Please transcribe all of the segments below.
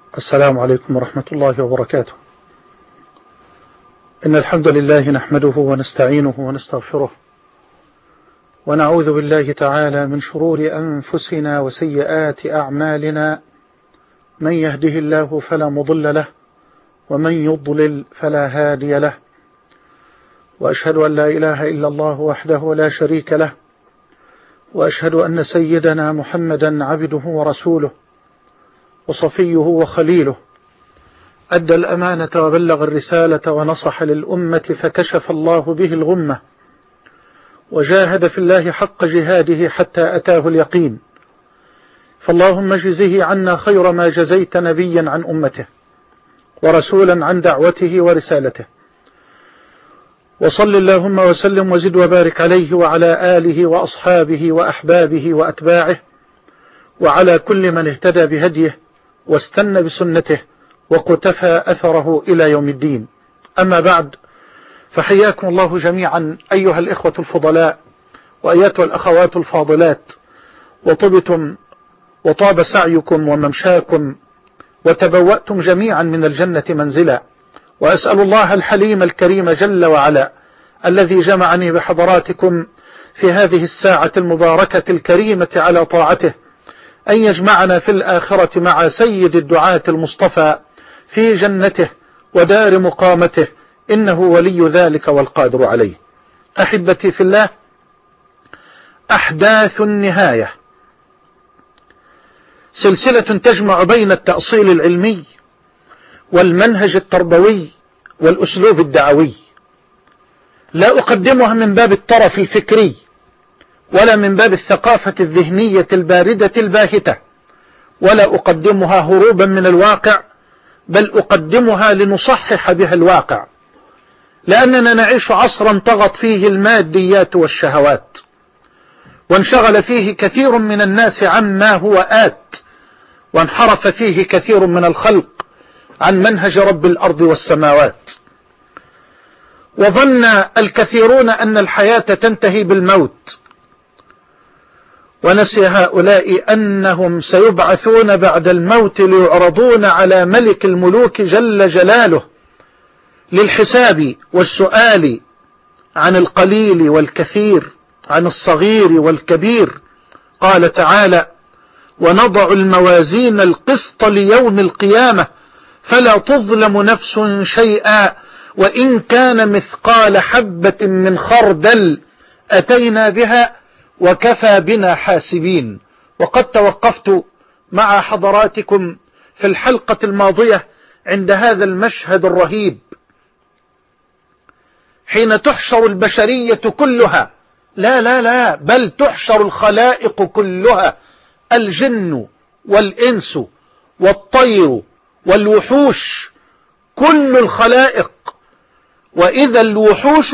السلام عليكم ورحمة الله وبركاته. إن الحمد لله نحمده ونستعينه ونستغفره، ونعوذ بالله تعالى من شرور أنفسنا وسيئات أعمالنا. من يهده الله فلا مضل له، ومن يضلل فلا هادي له، وأشهد أن لا إله إلا الله وحده لا شريك له، وأشهد أن سيدنا محمدا عبده ورسوله وصفيه وخليله، أدى الأمانة وبلغ الرسالة ونصح للأمة فكشف الله به الغمة، وجاهد في الله حق جهاده حتى أتاه اليقين. فاللهم اجزه عنا خير ما جزيت نبيا عن أمته ورسولا عن دعوته ورسالته، وصل اللهم وسلم وزد وبارك عليه وعلى آله وأصحابه وأحبابه وأتباعه، وعلى كل من اهتدى بهديه واستنى بسنته وقتفى أثره إلى يوم الدين. أما بعد، فحياكم الله جميعا أيها الإخوة الفضلاء وأيتها الأخوات الفاضلات، وطبتم وطاب سعيكم وممشاكم، وتبوأتم جميعا من الجنة منزلا. وأسأل الله الحليم الكريم جل وعلا الذي جمعني بحضراتكم في هذه الساعة المباركة الكريمة على طاعته أن يجمعنا في الآخرة مع سيد الدعاة المصطفى في جنته ودار مقامته، إنه ولي ذلك والقادر عليه. أحبتي في الله، أحداث النهاية سلسلة تجمع بين التأصيل العلمي والمنهج التربوي والأسلوب الدعوي، لا أقدمها من باب الطرف الفكري ولا من باب الثقافة الذهنية الباردة الباهتة، ولا أقدمها هروبا من الواقع، بل أقدمها لنصحح بها الواقع، لأننا نعيش عصرا طغت فيه الماديات والشهوات، وانشغل فيه كثير من الناس عما هو آت، وانحرف فيه كثير من الخلق عن منهج رب الأرض والسماوات، وظن الكثيرون أن الحياة تنتهي بالموت، ونسي هؤلاء أنهم سيبعثون بعد الموت ليعرضون على ملك الملوك جل جلاله للحساب والسؤال عن القليل والكثير، عن الصغير والكبير. قال تعالى: ونضع الموازين القسط ليوم القيامة فلا تظلم نفس شيئا وإن كان مثقال حبة من خردل أتينا بها وكفى بنا حاسبين. وقد توقفت مع حضراتكم في الحلقة الماضية عند هذا المشهد الرهيب، حين تحشر البشرية كلها، لا بل تحشر الخلائق كلها، الجن والإنس والطير والوحوش، كل الخلائق. وإذا الوحوش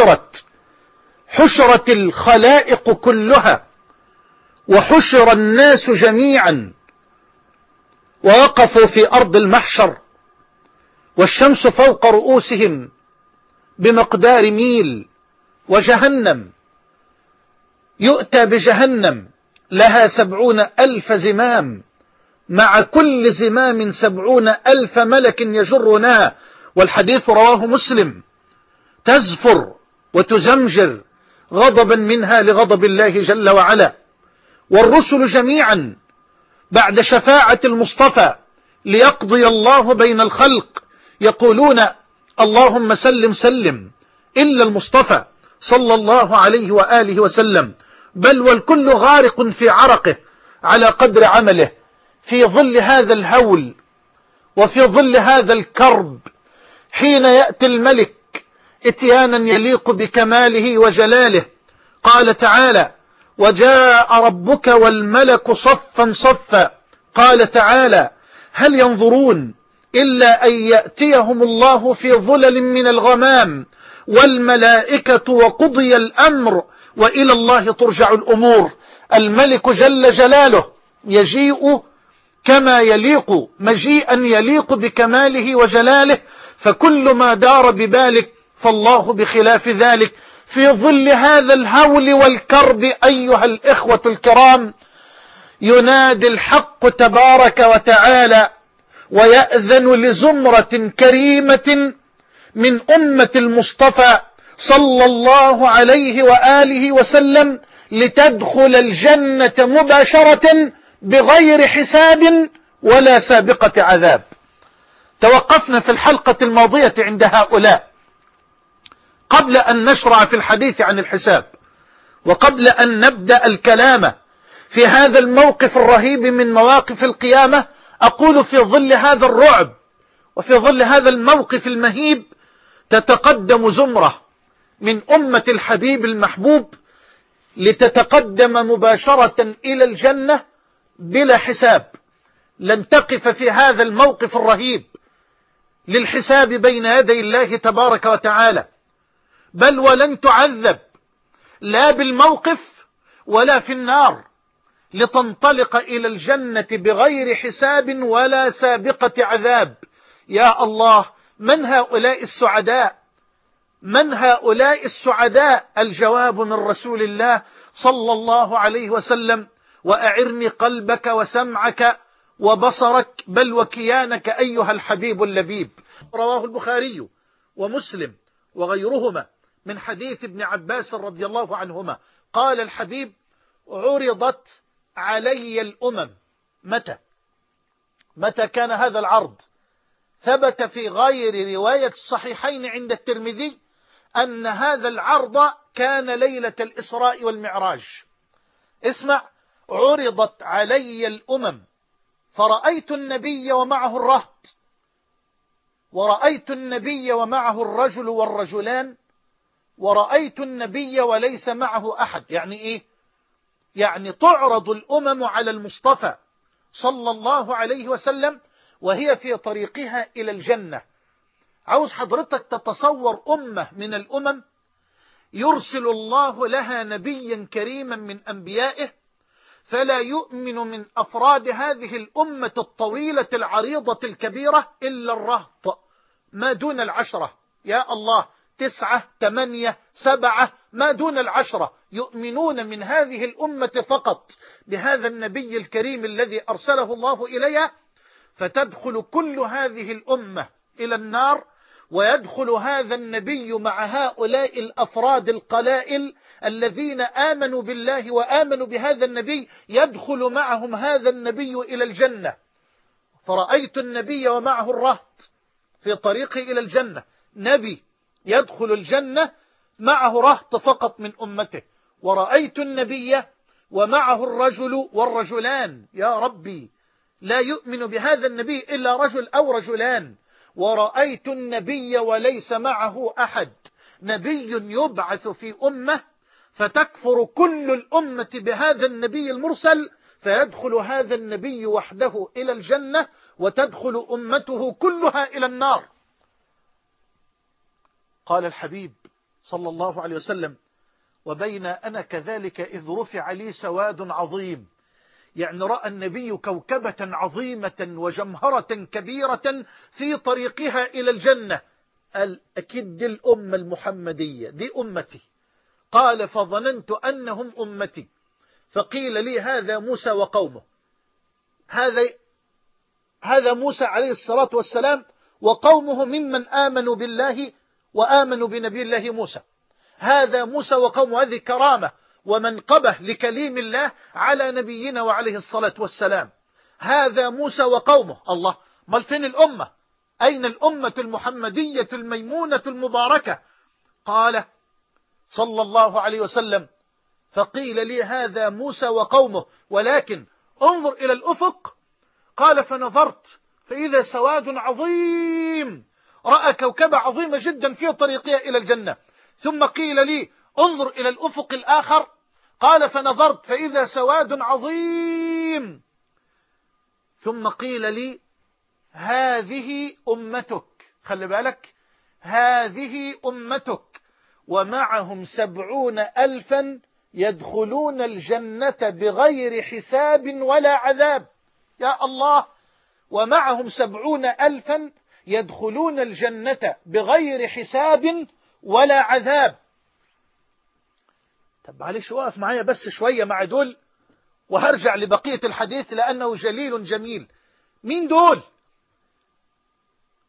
حشرت الخلائق كلها، وحشر الناس جميعا، ووقفوا في أرض المحشر، والشمس فوق رؤوسهم بمقدار ميل، وجهنم يؤتى بجهنم لها 70,000 زمام، مع كل زمام 70,000 ملك يجرونها، والحديث رواه مسلم، تزفر وتزمجر غضبا منها لغضب الله جل وعلا. والرسل جميعا بعد شفاعة المصطفى ليقضي الله بين الخلق يقولون: اللهم سلم سلم، إلا المصطفى صلى الله عليه وآله وسلم، بل والكل غارق في عرقه على قدر عمله، في ظل هذا الهول وفي ظل هذا الكرب، حين يأتي الملك اتيانا يليق بكماله وجلاله. قال تعالى: وجاء ربك والملك صفا صفا. قال تعالى: هل ينظرون إلا أن يأتيهم الله في ظلل من الغمام والملائكة وقضي الأمر وإلى الله ترجع الأمور. الملك جل جلاله يجيء كما يليق، مجيئا يليق بكماله وجلاله، فكل ما دار ببالك فالله بخلاف ذلك. في ظل هذا الهول والكرب أيها الإخوة الكرام، ينادي الحق تبارك وتعالى: ويأذن لزمرة كريمة من أمة المصطفى صلى الله عليه وآله وسلم لتدخل الجنة مباشرة بغير حساب ولا سابقة عذاب. توقفنا في الحلقة الماضية عند هؤلاء قبل أن نشرع في الحديث عن الحساب، وقبل أن نبدأ الكلام في هذا الموقف الرهيب من مواقف القيامة، أقول في ظل هذا الرعب وفي ظل هذا الموقف المهيب تتقدم زمرة من أمة الحبيب المحبوب لتتقدم مباشرة إلى الجنة بلا حساب. لن تقف في هذا الموقف الرهيب للحساب بين يدي الله تبارك وتعالى، بل ولن تعذب لا بالموقف ولا في النار، لتنطلق إلى الجنة بغير حساب ولا سابقة عذاب. يا الله، من هؤلاء السعداء؟ من هؤلاء السعداء؟ الجواب من رسول الله صلى الله عليه وسلم: وأعرني قلبك وسمعك وبصرك بل وكيانك أيها الحبيب اللبيب. رواه البخاري ومسلم وغيرهما من حديث ابن عباس رضي الله عنهما قال الحبيب: عرضت علي الأمم. متى كان هذا العرض؟ ثبت في غير رواية الصحيحين عند الترمذي أن هذا العرض كان ليلة الإسراء والمعراج. اسمع: عرضت علي الأمم فرأيت النبي ومعه الرهط، ورأيت النبي ومعه الرجل والرجلان، ورأيت النبي وليس معه أحد. يعني إيه؟ يعني تعرض الأمم على المصطفى صلى الله عليه وسلم وهي في طريقها إلى الجنة. عاوز حضرتك تتصور أمة من الأمم يرسل الله لها نبيا كريما من أنبيائه، فلا يؤمن من أفراد هذه الأمة الطويلة العريضة الكبيرة إلا الرهط ما دون العشرة. يا الله، 9 8 7 ما دون العشرة يؤمنون من هذه الأمة فقط بهذا النبي الكريم الذي أرسله الله إليها، فتدخل كل هذه الأمة إلى النار، ويدخل هذا النبي مع هؤلاء الأفراد القلائل الذين آمنوا بالله وآمنوا بهذا النبي، يدخل معهم هذا النبي إلى الجنة. فرأيت النبي ومعه الرهط في طريقه إلى الجنة. نبي يدخل الجنة معه رهط فقط من أمته. ورأيت النبي ومعه الرجل والرجلان. يا ربي، لا يؤمن بهذا النبي إلا رجل أو رجلان. ورأيت النبي وليس معه أحد. نبي يبعث في أمة فتكفر كل الأمة بهذا النبي المرسل، فيدخل هذا النبي وحده إلى الجنة وتدخل أمته كلها إلى النار. قال الحبيب صلى الله عليه وسلم: وبين أنا كذلك إذ رفع لي سواد عظيم. يعني رأى النبي كوكبة عظيمة وجمهرة كبيرة في طريقها إلى الجنة. قال: أكيد دي الأمة المحمدية، دي أمتي. قال: فظننت أنهم أمتي، فقيل لي هذا موسى وقومه. هذا موسى عليه الصلاة والسلام وقومه ممن آمنوا بالله وآمنوا بنبي الله موسى. هذا موسى وقومه، هذه كرامة ومنقبة لكليم الله على نبينا وعليه الصلاة والسلام. هذا موسى وقومه. الله، ما فين الأمة؟ أين الأمة المحمدية الميمونة المباركة؟ قال صلى الله عليه وسلم: فقيل لي هذا موسى وقومه، ولكن انظر إلى الأفق. قال: فنظرت فإذا سواد عظيم. رأى كوكبة عظيمة جدا في طريقها إلى الجنة. ثم قيل لي: انظر إلى الأفق الآخر. قال: فنظرت فإذا سواد عظيم. ثم قيل لي: هذه أمتك. خلي بالك، هذه أمتك ومعهم 70,000 يدخلون الجنة بغير حساب ولا عذاب. يا الله، ومعهم 70,000 يدخلون الجنة بغير حساب ولا عذاب. طب معلش، وقف معايا بس شوية مع دول وهرجع لبقية الحديث لأنه جليل جميل. مين دول؟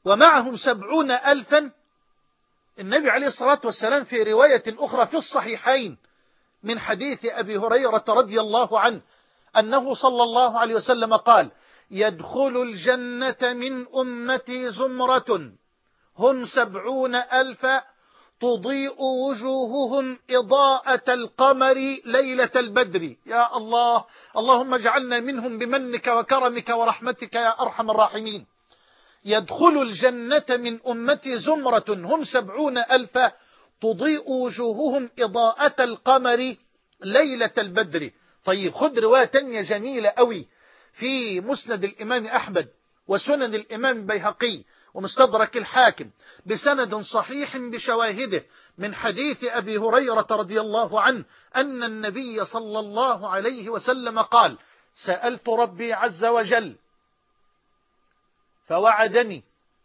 ومعهم 70,000. النبي عليه الصلاة والسلام في رواية أخرى في الصحيحين من حديث أبي هريرة رضي الله عنه أنه صلى الله عليه وسلم قال: يدخل الجنة من أمتي زمرة هم 70,000 تضيء وجوههم إضاءة القمر ليلة البدر. يا الله، اللهم اجعلنا منهم بمنك وكرمك ورحمتك يا أرحم الراحمين. يدخل الجنة من أمتي زمرة هم 70,000 تضيء وجوههم إضاءة القمر ليلة البدر. طيب خذ رواية تانية جميلة قوي في مسند الإمام أحمد وسنن الإمام البيهقي ومستدرك الحاكم بسند صحيح بشواهده من حديث أبي هريرة رضي الله عنه أن النبي صلى الله عليه وسلم قال: سألت ربي عز وجل فوعدني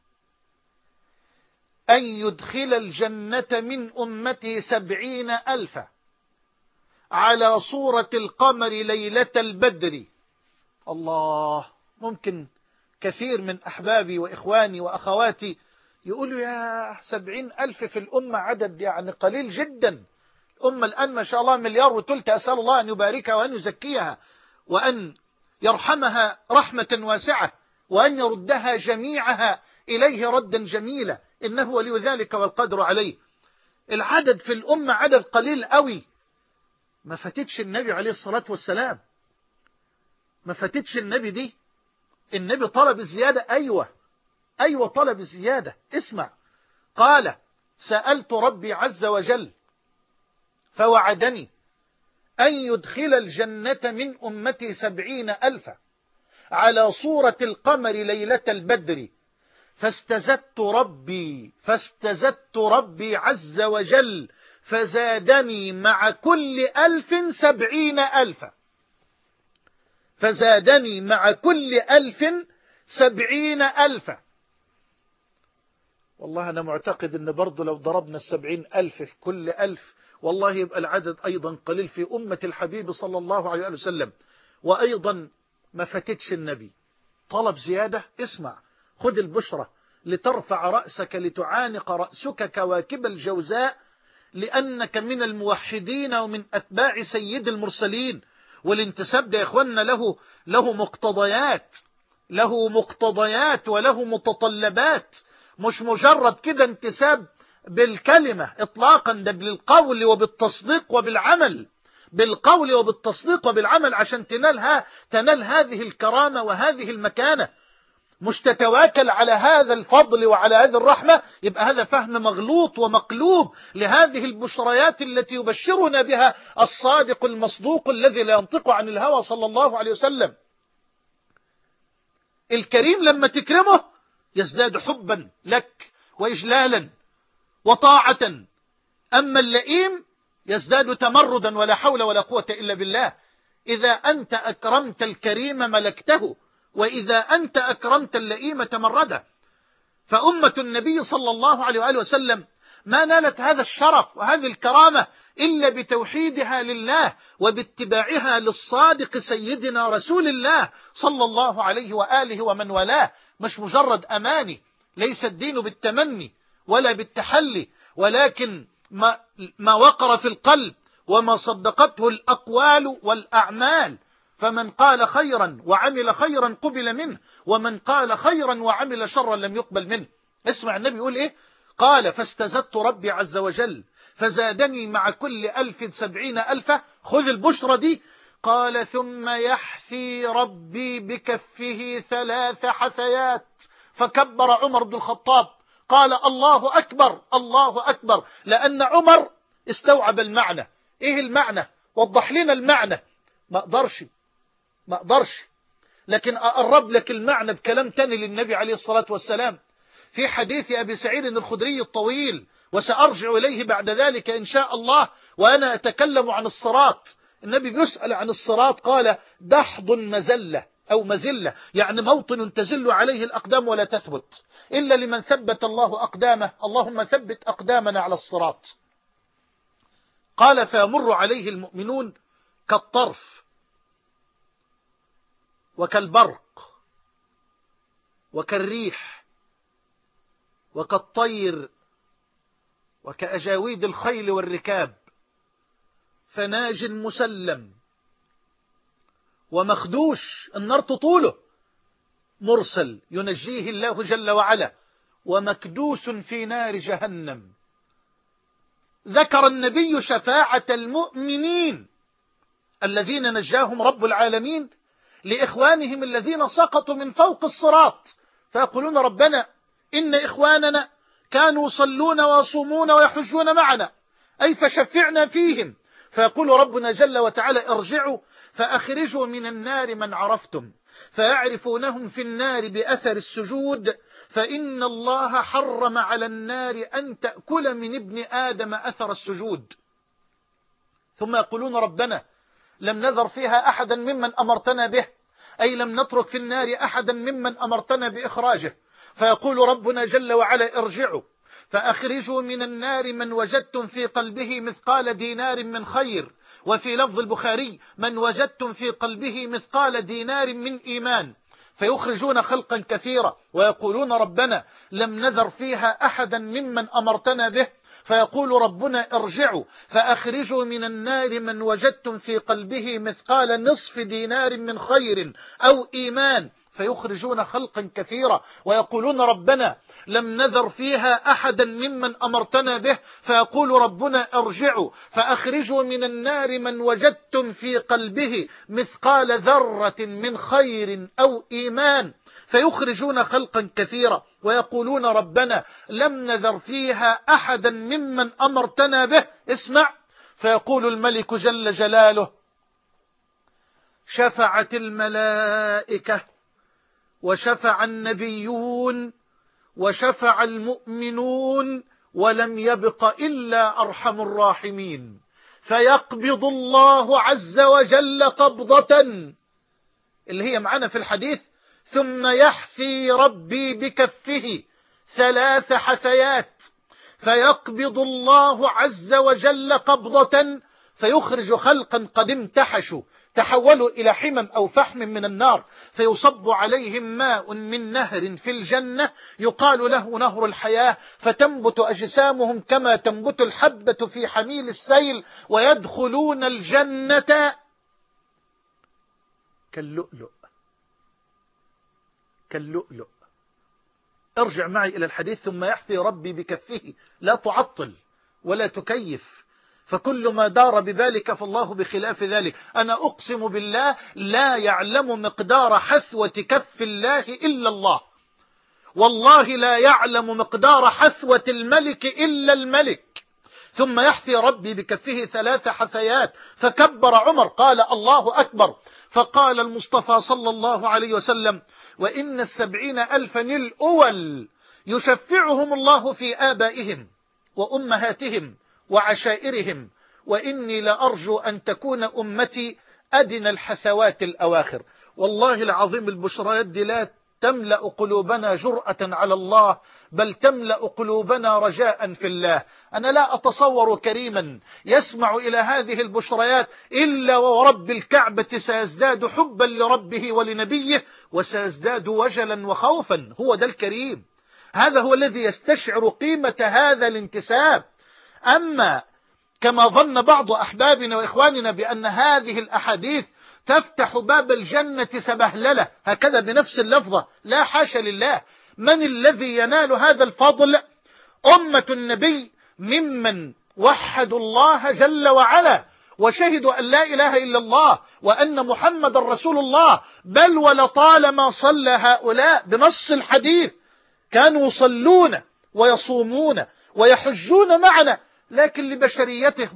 أن يدخل الجنة من أمتي 70,000 على صورة القمر ليلة البدر. الله، ممكن كثير من أحبابي وإخواني وأخواتي يقولوا: يا 70,000 في الأمة عدد يعني قليل جدا. الأمة الآن ما شاء الله 1,3 أسأل الله أن يباركها وأن يزكيها وأن يرحمها رحمة واسعة وأن يردها جميعها إليه ردا جميلا، إنه ولي ذلك والقدر عليه. العدد في الأمة عدد قليل قوي. ما فاتتش النبي عليه الصلاة والسلام، ما فاتتش النبي دي. النبي طلب الزيادة. أيوة طلب الزيادة. اسمع، قال: سألت ربي عز وجل فوعدني أن يدخل الجنة من أمتي 70,000 على صورة القمر ليلة البدر، فاستزدت ربي عز وجل فزادني مع كل 1000 70,000. فزادني مع كل 1000 70,000. والله أنا معتقد أن برضو لو ضربنا 70,000 في كل 1000 والله يبقى العدد أيضا قليل في أمة الحبيب صلى الله عليه وسلم. وأيضا ما فتتش النبي، طلب زيادة. اسمع، خذ البشرة لترفع رأسك لتعانق رأسك كواكب الجوزاء، لأنك من الموحدين ومن أتباع سيد المرسلين. والانتساب ده يا إخواننا له مقتضيات وله متطلبات، مش مجرد كده انتساب بالكلمة إطلاقا، ده بالقول وبالتصديق وبالعمل، بالقول وبالتصديق وبالعمل عشان تنال هذه الكرامة وهذه المكانة. مش تتواكل على هذا الفضل وعلى هذه الرحمة، يبقى هذا فهم مغلوط ومقلوب لهذه البشريات التي يبشرنا بها الصادق المصدوق الذي لا ينطق عن الهوى صلى الله عليه وسلم. الكريم لما تكرمه يزداد حبا لك وإجلالا وطاعة، أما اللئيم يزداد تمردا ولا حول ولا قوة إلا بالله. إذا أنت أكرمت الكريم ملكته، وإذا أنت أكرمت اللئيم تمرده. فأمة النبي صلى الله عليه وآله وسلم ما نالت هذا الشرف وهذه الكرامة إلا بتوحيدها لله وباتباعها للصادق سيدنا رسول الله صلى الله عليه وآله ومن والاه. مش مجرد أماني، ليس الدين بالتمني ولا بالتحلي، ولكن ما وقر في القلب وما صدقته الأقوال والأعمال. فمن قال خيرا وعمل خيرا قبل منه، ومن قال خيرا وعمل شرا لم يقبل منه. اسمع النبي يقول إيه؟ قال: فاستزدت ربي عز وجل فزادني مع كل 1000 70,000. خذ البشرى دي. قال: ثم يحثي ربي بكفه 3 حثيات. فكبر عمر بن الخطاب قال: الله أكبر الله أكبر، لأن عمر استوعب المعنى. إيه المعنى؟ وضح لنا المعنى. ما أقدرش، لكن أقرب لك المعنى بكلام تاني للنبي عليه الصلاة والسلام في حديث أبي سعيد الخدري الطويل، وسأرجع إليه بعد ذلك إن شاء الله وأنا أتكلم عن الصراط. النبي بيسأل عن الصراط قال: دحض مزلة أو مزلة، يعني موطن تزل عليه الأقدام ولا تثبت إلا لمن ثبت الله أقدامه. اللهم ثبت أقدامنا على الصراط. قال: فيمر عليه المؤمنون كالطرف وكالبرق وكالريح وكالطير وكأجاويد الخيل والركاب، فناج مسلم ومخدوش النار تطوله، مرسل ينجيه الله جل وعلا، ومكدوس في نار جهنم. ذكر النبي شفاعة المؤمنين الذين نجاهم رب العالمين لإخوانهم الذين سقطوا من فوق الصراط، فيقولون ربنا إن إخواننا كانوا يصلون ويصومون ويحجون معنا، أي فشفعنا فيهم. فيقول ربنا جل وتعالى ارجعوا فأخرجوا من النار من عرفتم، فيعرفونهم في النار بأثر السجود، فإن الله حرم على النار أن تأكل من ابن آدم أثر السجود. ثم يقولون ربنا لم نذر فيها أحدا ممن أمرتنا به، أي لم نترك في النار أحدا ممن أمرتنا بإخراجه. فيقول ربنا جل وعلا ارجعوا فأخرجوا من النار من وجدتم في قلبه مثقال دينار من خير، وفي لفظ البخاري من وجدتم في قلبه مثقال دينار من إيمان، فيخرجون خلقا كثيرا ويقولون ربنا لم نذر فيها أحدا ممن أمرتنا به. فيقول ربنا ارجعوا فأخرجوا من النار من وجدتم في قلبه مثقال نصف دينار من خير أو إيمان، فيخرجون خلقا كثيرا ويقولون ربنا لم نذر فيها أحدا ممن أمرتنا به. فيقول ربنا ارجعوا فأخرجوا من النار من وجدتم في قلبه مثقال ذرة من خير أو إيمان، فيخرجون خلقا كثيرا ويقولون ربنا لم نذر فيها أحدا ممن أمرتنا به. اسمع، فيقول الملك جل جلاله شفعت الملائكة وشفع النبيون وشفع المؤمنون ولم يبق إلا أرحم الراحمين، فيقبض الله عز وجل قبضة اللي هي معنا في الحديث ثم يحثي ربي بكفه 3 حثيات، فيقبض الله عز وجل قبضة فيخرج خلقا قد امتحشوا تحولوا إلى حمم أو فحم من النار، فيصب عليهم ماء من نهر في الجنة يقال له نهر الحياة، فتنبت أجسامهم كما تنبت الحبة في حميل السيل، ويدخلون الجنة كاللؤلؤ كاللؤلؤ. ارجع معي إلى الحديث ثم يحثي ربي بكفه، لا تعطل ولا تكيف، فكل ما دار ببالك فالله بخلاف ذلك. أنا أقسم بالله لا يعلم مقدار حثوة كف الله إلا الله، والله لا يعلم مقدار حثوة الملك إلا الملك. ثم يحثي ربي بكفه 3 حثيات، فكبر عمر قال الله أكبر، فقال المصطفى صلى الله عليه وسلم وإن 70,000 الأول يشفعهم الله في آبائهم وأمهاتهم وعشائرهم، وإني لأرجو أن تكون أمتي أدنى الحثوات الأواخر. والله العظيم البشريات دي لا تملأ قلوبنا جرأة على الله، بل تملأ قلوبنا رجاء في الله. أنا لا أتصور كريما يسمع إلى هذه البشريات إلا ورب الكعبة سيزداد حبا لربه ولنبيه، وسيزداد وجلا وخوفا. هو ده الكريم، هذا هو الذي يستشعر قيمة هذا الانتساب. أما كما ظن بعض أحبابنا وإخواننا بأن هذه الأحاديث تفتح باب الجنة سبهللة هكذا بنفس اللفظة، لا حاشا لله. من الذي ينال هذا الفضل؟ أمة النبي ممن وحدوا الله جل وعلا وشهدوا أن لا إله إلا الله وأن محمد رسول الله، بل ولطالما صلى هؤلاء بنص الحديث كانوا يصلون ويصومون ويحجون معنا، لكن لبشريته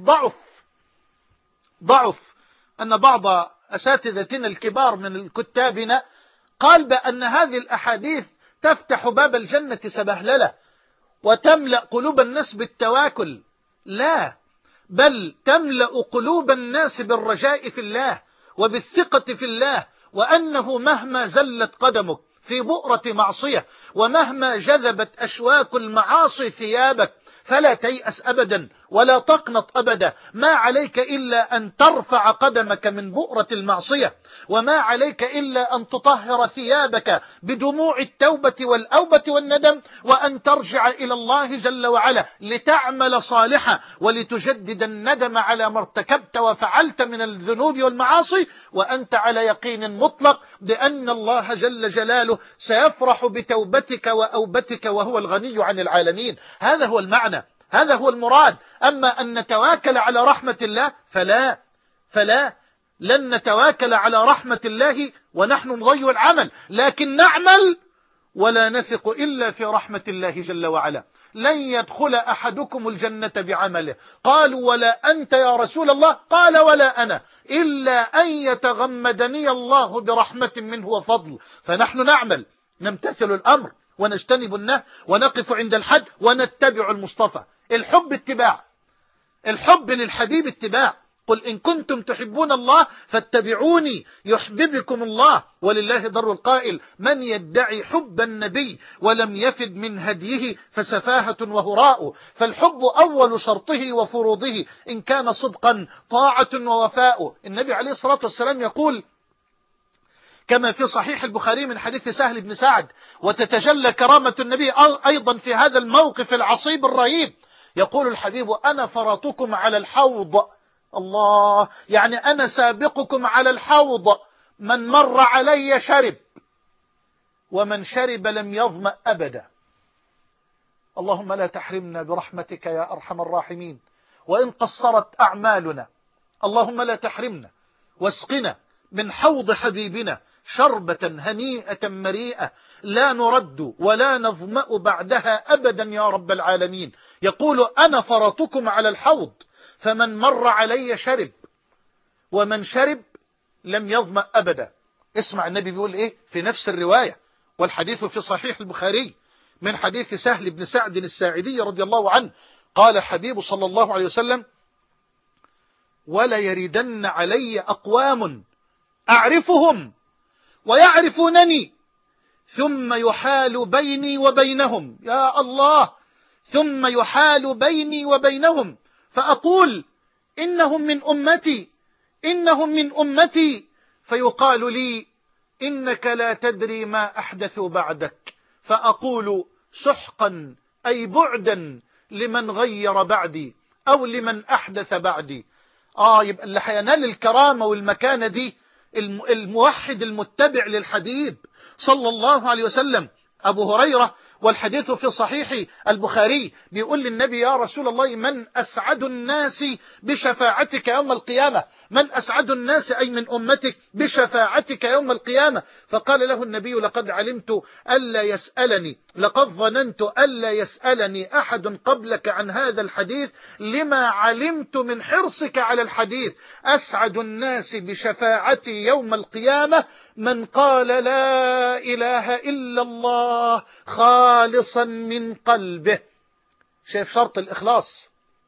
ضعف. أن بعض أساتذتنا الكبار من كتابنا قال بأن هذه الأحاديث تفتح باب الجنة سبهللة وتملأ قلوب الناس بالتواكل، لا، بل تملأ قلوب الناس بالرجاء في الله وبالثقة في الله، وأنه مهما زلت قدمك في بؤرة معصية ومهما جذبت أشواك المعاصي ثيابك فلا تيأس أبدا، ولا تقنط أبدا. ما عليك إلا أن ترفع قدمك من بؤرة المعصية، وما عليك إلا أن تطهر ثيابك بدموع التوبة والأوبة والندم، وأن ترجع إلى الله جل وعلا لتعمل صالحا ولتجدد الندم على ما ارتكبت وفعلت من الذنوب والمعاصي، وأنت على يقين مطلق بأن الله جل جلاله سيفرح بتوبتك وأوبتك وهو الغني عن العالمين. هذا هو المعنى، هذا هو المراد. أما أن نتواكل على رحمة الله فلا لن نتواكل على رحمة الله ونحن نضيع العمل، لكن نعمل ولا نثق إلا في رحمة الله جل وعلا. لن يدخل أحدكم الجنة بعمله. قالوا ولا أنت يا رسول الله؟ قال ولا أنا، إلا أن يتغمدني الله برحمة منه وفضل. فنحن نعمل، نمتثل الأمر ونجتنب النهي ونقف عند الحد ونتبع المصطفى. الحب اتباع، الحب للحبيب اتباع. قل إن كنتم تحبون الله فاتبعوني يحببكم الله. ولله در القائل: من يدعي حب النبي ولم يفد من هديه فسفاهة وهراء. فالحب أول شرطه وفروضه إن كان صدقا طاعة ووفاء. النبي عليه الصلاة والسلام يقول كما في صحيح البخاري من حديث سهل بن سعد، وتتجلى كرامة النبي أيضا في هذا الموقف العصيب الرهيب، يقول الحبيب: أنا فرطكم على الحوض. الله، يعني أنا سابقكم على الحوض، من مر علي شرب، ومن شرب لم يظمأ أبدا. اللهم لا تحرمنا برحمتك يا أرحم الراحمين، وإن قصرت أعمالنا اللهم لا تحرمنا، واسقنا من حوض حبيبنا شربة هنيئة مريئة لا نرد ولا نظمأ بعدها أبدا يا رب العالمين. يقول: أنا فرطكم على الحوض، فمن مر علي شرب، ومن شرب لم يظمأ أبدا. اسمع النبي بيقول إيه في نفس الرواية، والحديث في صحيح البخاري من حديث سهل بن سعد الساعدي رضي الله عنه. قال الحبيب صلى الله عليه وسلم: ولا يردن علي أقوام أعرفهم ويعرفونني ثم يحال بيني وبينهم، يا الله، ثم يحال بيني وبينهم فأقول: إنهم من أمتي، إنهم من أمتي، فيقال لي: إنك لا تدري ما أحدثوا بعدك، فأقول: سحقا أي بعدا لمن غير بعدي أو لمن أحدث بعدي. يبقى اللي هينال الكرامة والمكانة دي الموحد المتبع للحبيب صلى الله عليه وسلم. أبو هريرة والحديث في صحيح البخاري بيقول للنبي: يا رسول الله، من أسعد الناس بشفاعتك يوم القيامة؟ من أسعد الناس أي من أمتك بشفاعتك يوم القيامة؟ فقال له النبي: لقد علمت ألا يسألني، لقد ظننت ألا يسألني أحد قبلك عن هذا الحديث لما علمت من حرصك على الحديث. أسعد الناس بشفاعتي يوم القيامة من قال لا إله إلا الله خالصا من قلبه. شايف شرط الإخلاص؟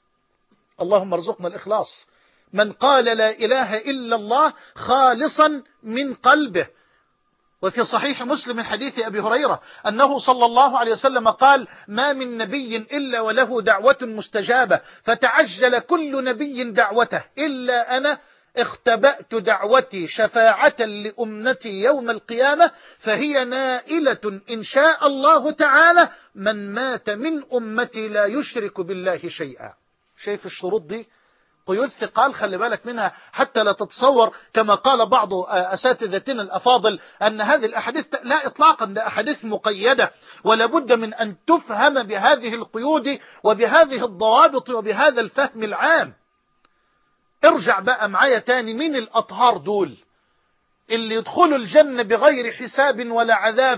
اللهم ارزقنا الإخلاص. من قال لا إله إلا الله خالصا من قلبه. وفي صحيح مسلم من حديث أبي هريرة أنه صلى الله عليه وسلم قال: ما من نبي إلا وله دعوة مستجابة، فتعجل كل نبي دعوته إلا أنا اختبأت دعوتي شفاعة لأمتي يوم القيامة، فهي نائلة إن شاء الله تعالى من مات من أمتي لا يشرك بالله شيئا. شايف الشروط دي؟ قيود ثقال، خلي بالك منها حتى لا تتصور كما قال بعض أساتذتنا الأفاضل أن هذه الأحاديث، لا إطلاقا، ده أحاديث مقيدة، ولا بد من أن تفهم بهذه القيود وبهذه الضوابط وبهذا الفهم العام. ارجع بقى معايا تاني، مين الأطهار دول اللي يدخلوا الجنة بغير حساب ولا عذاب،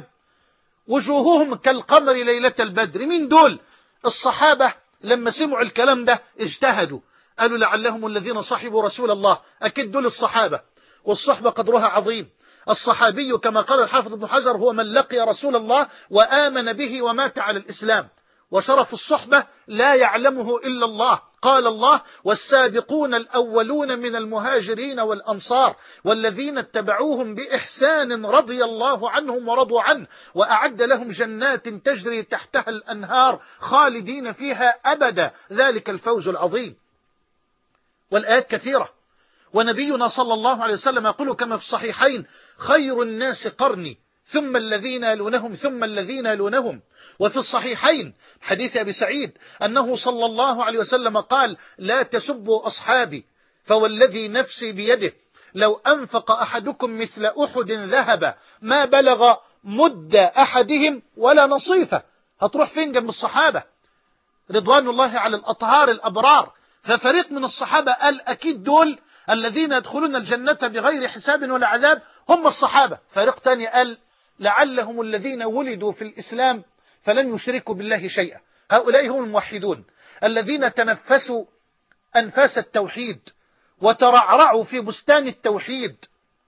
وجوههم كالقمر ليلة البدر؟ مين دول؟ الصحابة لما سمعوا الكلام ده اجتهدوا، قالوا لعلهم الذين صحبوا رسول الله. أكيد دول الصحابة، والصحبة قدرها عظيم. الصحابي كما قال الحافظ ابن حجر هو من لقي رسول الله وآمن به ومات على الإسلام، وشرف الصحبة لا يعلمه إلا الله. قال الله: والسابقون الأولون من المهاجرين والأنصار والذين اتبعوهم بإحسان رضي الله عنهم ورضوا عنه وأعد لهم جنات تجري تحتها الأنهار خالدين فيها أبدا ذلك الفوز العظيم. والآيات كثيرة. ونبينا صلى الله عليه وسلم يقول كما في الصحيحين: خير الناس قرني ثم الذين يلونهم ثم الذين يلونهم. وفي الصحيحين حديث أبي سعيد أنه صلى الله عليه وسلم قال: لا تسبوا أصحابي فوالذي نفسي بيده لو أنفق أحدكم مثل أحد ذهب ما بلغ مد أحدهم ولا نصيفه. هتروح فين جنب الصحابة رضوان الله على الأطهار الأبرار؟ ففريق من الصحابة قال: أكيد دول الذين يدخلون الجنة بغير حساب ولا عذاب هم الصحابة. فريق تاني قال: لعلهم الذين ولدوا في الإسلام فلن يشركوا بالله شيئا. هؤلاء هم الموحدون الذين تنفسوا أنفاس التوحيد وترعرعوا في بستان التوحيد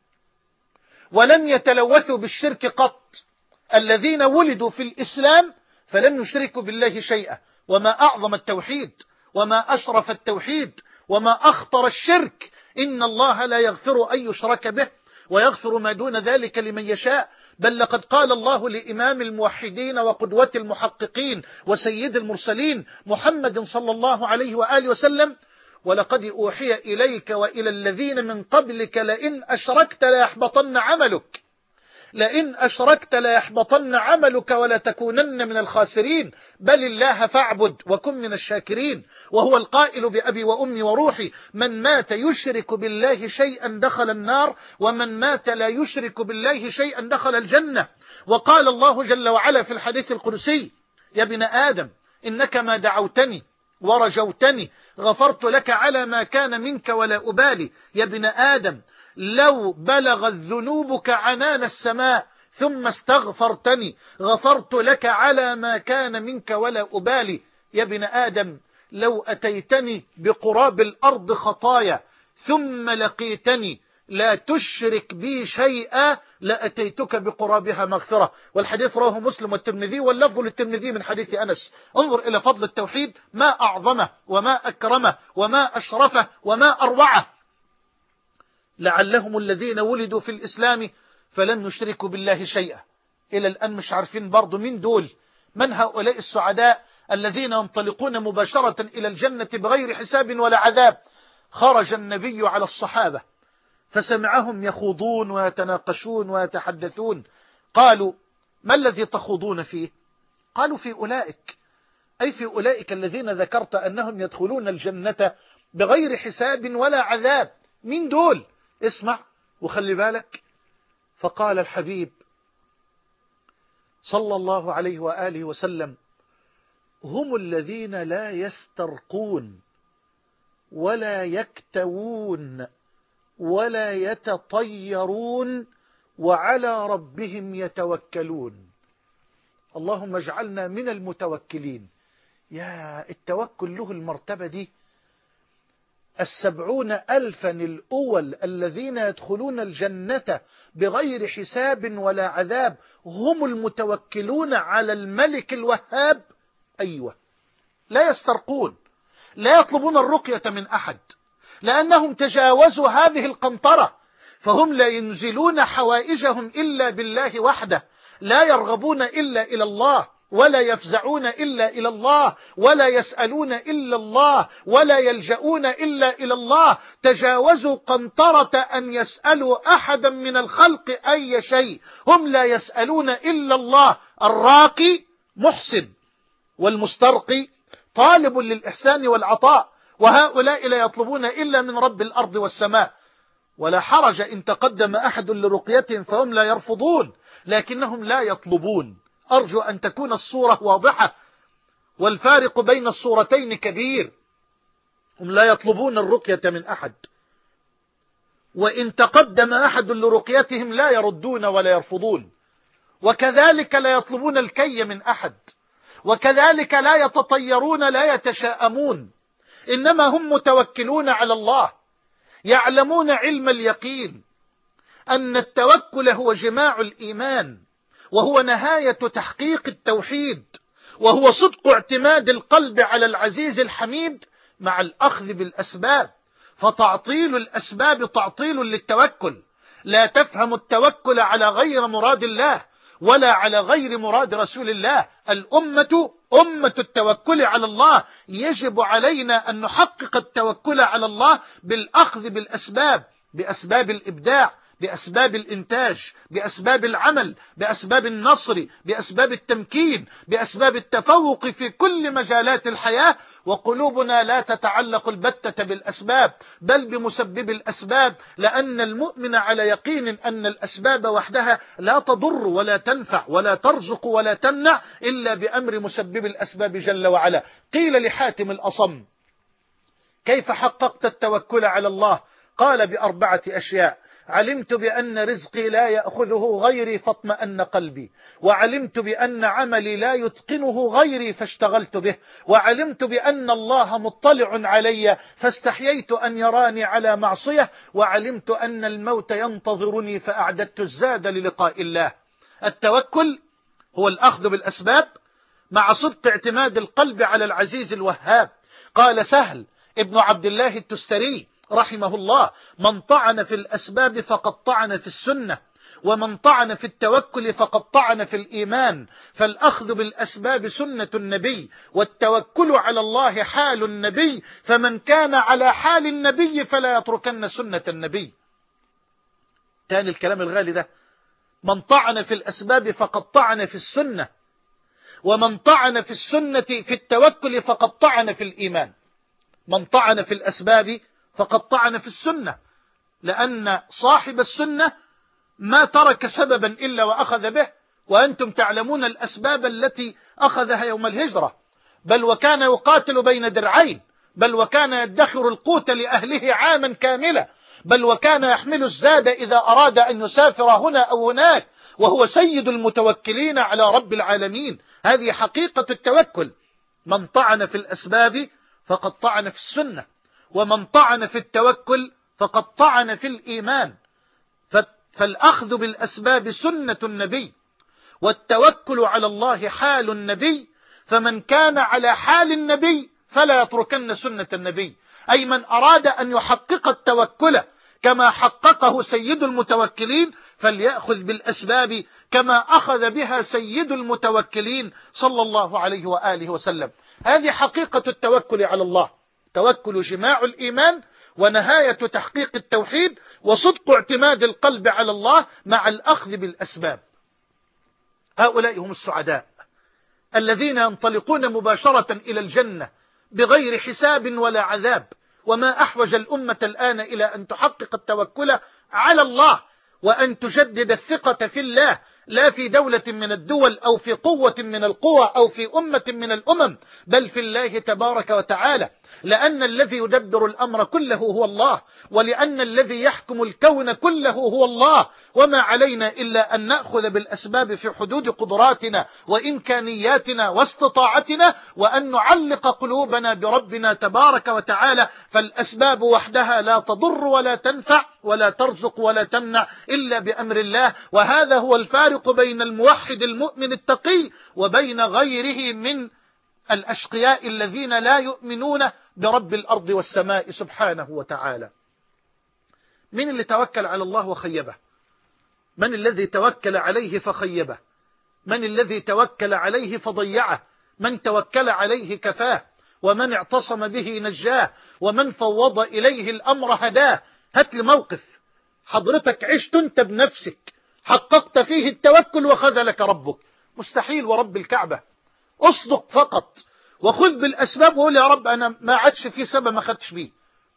ولم يتلوثوا بالشرك قط. الذين ولدوا في الإسلام فلم يشركوا بالله شيئا. وما أعظم التوحيد وما أشرف التوحيد وما أخطر الشرك. إن الله لا يغفر أن يشرك به ويغفر ما دون ذلك لمن يشاء. بل لقد قال الله لإمام الموحدين وقدوة المحققين وسيد المرسلين محمد صلى الله عليه وآله وسلم: ولقد أوحي إليك وإلى الذين من قبلك لئن أشركت ليحبطن عملك لئن أشركت ليحبطن عملك ولتكونن من الخاسرين بل الله فاعبد وكن من الشاكرين. وهو القائل بأبي وأمي وروحي: من مات يشرك بالله شيئا دخل النار ومن مات لا يشرك بالله شيئا دخل الجنة. وقال الله جل وعلا في الحديث القدسي: يا ابن آدم إنك ما دعوتني ورجوتني غفرت لك على ما كان منك ولا أبالي. يا ابن آدم لو بلغت ذنوبك عنان السماء ثم استغفرتني غفرت لك على ما كان منك ولا أبالي. يا ابن آدم لو أتيتني بقراب الأرض خطايا ثم لقيتني لا تشرك بي شيئا لأتيتك بقرابها مغفرة. والحديث رواه مسلم والترمذي واللفظ للترمذي من حديث أنس. انظر إلى فضل التوحيد، ما أعظمه وما أكرمه وما أشرفه وما أروعه. لعلهم الذين ولدوا في الإسلام فلم يشركوا بالله شيئا. إلى الآن مش عارفين برضو من دول، من هؤلاء السعداء الذين ينطلقون مباشرة إلى الجنة بغير حساب ولا عذاب. خرج النبي على الصحابة فسمعهم يخوضون ويتناقشون ويتحدثون. قالوا: ما الذي تخوضون فيه؟ قالوا: في أولئك، أي في أولئك الذين ذكرت أنهم يدخلون الجنة بغير حساب ولا عذاب. من دول؟ اسمع وخلي بالك. فقال الحبيب صلى الله عليه وآله وسلم: هم الذين لا يسترقون ولا يكتوون ولا يتطيرون وعلى ربهم يتوكلون. اللهم اجعلنا من المتوكلين. يا التوكل له المرتبة دي. 70,000 الأول الذين يدخلون الجنة بغير حساب ولا عذاب هم المتوكلون على الملك الوهاب. أيوة، لا يسترقون، لا يطلبون الرقية من أحد لأنهم تجاوزوا هذه القنطرة، فهم لا ينزلون حوائجهم إلا بالله وحده، لا يرغبون إلا إلى الله ولا يفزعون إلا إلى الله ولا يسألون إلا الله ولا يلجؤون إلا إلى الله. تجاوزوا قنطرة أن يسألوا أحدا من الخلق أي شيء. هم لا يسألون إلا الله. الراقي محسن والمسترقي طالب للإحسان والعطاء، وهؤلاء لا يطلبون إلا من رب الأرض والسماء. ولا حرج إن تقدم أحد لرقيتهم فهم لا يرفضون، لكنهم لا يطلبون. أرجو أن تكون الصورة واضحة، والفارق بين الصورتين كبير. هم لا يطلبون الرقية من أحد، وإن تقدم أحد لرقيتهم لا يردون ولا يرفضون، وكذلك لا يطلبون الكي من أحد، وكذلك لا يتطيرون لا يتشاءمون، إنما هم متوكلون على الله. يعلمون علم اليقين أن التوكل هو جماع الإيمان، وهو نهاية تحقيق التوحيد، وهو صدق اعتماد القلب على العزيز الحميد مع الأخذ بالأسباب، فتعطيل الأسباب تعطيل للتوكل. لا تفهم التوكل على غير مراد الله ولا على غير مراد رسول الله. الأمة أمة التوكل على الله، يجب علينا أن نحقق التوكل على الله بالأخذ بالأسباب، بأسباب الإبداع، بأسباب الإنتاج، بأسباب العمل، بأسباب النصر، بأسباب التمكين، بأسباب التفوق في كل مجالات الحياة. وقلوبنا لا تتعلق البتة بالأسباب بل بمسبب الأسباب، لأن المؤمن على يقين أن الأسباب وحدها لا تضر ولا تنفع ولا ترزق ولا تمنع إلا بأمر مسبب الأسباب جل وعلا. قيل لحاتم الأصم: كيف حققت التوكل على الله؟ قال: ب4 أشياء: علمت بأن رزقي لا يأخذه غيري فاطمأن قلبي، وعلمت بأن عملي لا يتقنه غيري فاشتغلت به، وعلمت بأن الله مطلع علي فاستحييت أن يراني على معصية، وعلمت أن الموت ينتظرني فأعددت الزاد للقاء الله. التوكل هو الأخذ بالأسباب مع صدق اعتماد القلب على العزيز الوهاب. قال سهل ابن عبد الله التستري رحمه الله: من طعن في الأسباب فقد طعن في السنة، ومن طعن في التوكل فقد طعن في الإيمان. فالأخذ بالأسباب سنة النبي، والتوكل على الله حال النبي، فمن كان على حال النبي فلا يتركن سنة النبي. تاني الكلام الغالي ده: من طعن في الأسباب فقد طعن في السنة، ومن طعن في السنة في التوكل فقد طعن في الإيمان. من طعن في الأسباب فقد طعن في السنة، لأن صاحب السنة ما ترك سببا إلا وأخذ به، وأنتم تعلمون الأسباب التي أخذها يوم الهجرة، بل وكان يقاتل بين درعين، بل وكان يدخر القوت لأهله عاما كاملا، بل وكان يحمل الزاد إذا أراد أن يسافر هنا أو هناك، وهو سيد المتوكلين على رب العالمين. هذه حقيقة التوكل. من طعن في الأسباب فقد طعن في السنة، ومن طعن في التوكل فقد طعن في الإيمان. فالأخذ بالأسباب سنة النبي، والتوكل على الله حال النبي، فمن كان على حال النبي فلا يتركن سنة النبي. أي من أراد أن يحقق التوكل كما حققه سيد المتوكلين فليأخذ بالأسباب كما أخذ بها سيد المتوكلين صلى الله عليه وآله وسلم. هذه حقيقة التوكل على الله. توكل جماع الإيمان ونهاية تحقيق التوحيد، وصدق اعتماد القلب على الله مع الأخذ بالأسباب. هؤلاء هم السعداء الذين ينطلقون مباشرة إلى الجنة بغير حساب ولا عذاب. وما أحوج الأمة الآن إلى أن تحقق التوكل على الله، وأن تجدد الثقة في الله، لا في دولة من الدول أو في قوة من القوى أو في أمة من الأمم، بل في الله تبارك وتعالى. لأن الذي يدبر الأمر كله هو الله، ولأن الذي يحكم الكون كله هو الله. وما علينا إلا أن نأخذ بالأسباب في حدود قدراتنا وإمكانياتنا واستطاعتنا، وأن نعلق قلوبنا بربنا تبارك وتعالى. فالأسباب وحدها لا تضر ولا تنفع ولا ترزق ولا تمنع إلا بأمر الله. وهذا هو الفارق بين الموحد المؤمن التقي وبين غيره من الأشقياء الذين لا يؤمنون برب الأرض والسماء سبحانه وتعالى. من اللي توكل على الله وخيبه؟ من الذي توكل عليه فخيبه؟ من الذي توكل عليه فضيعه؟ من توكل عليه كفاه، ومن اعتصم به نجاه، ومن فوض إليه الأمر هداه. هات لي موقف حضرتك عشت انت بنفسك حققت فيه التوكل وخذلك ربك. مستحيل ورب الكعبة. اصدق فقط وخذ بالأسباب وقول يا رب أنا ما عادش في سبب ما خدش بيه،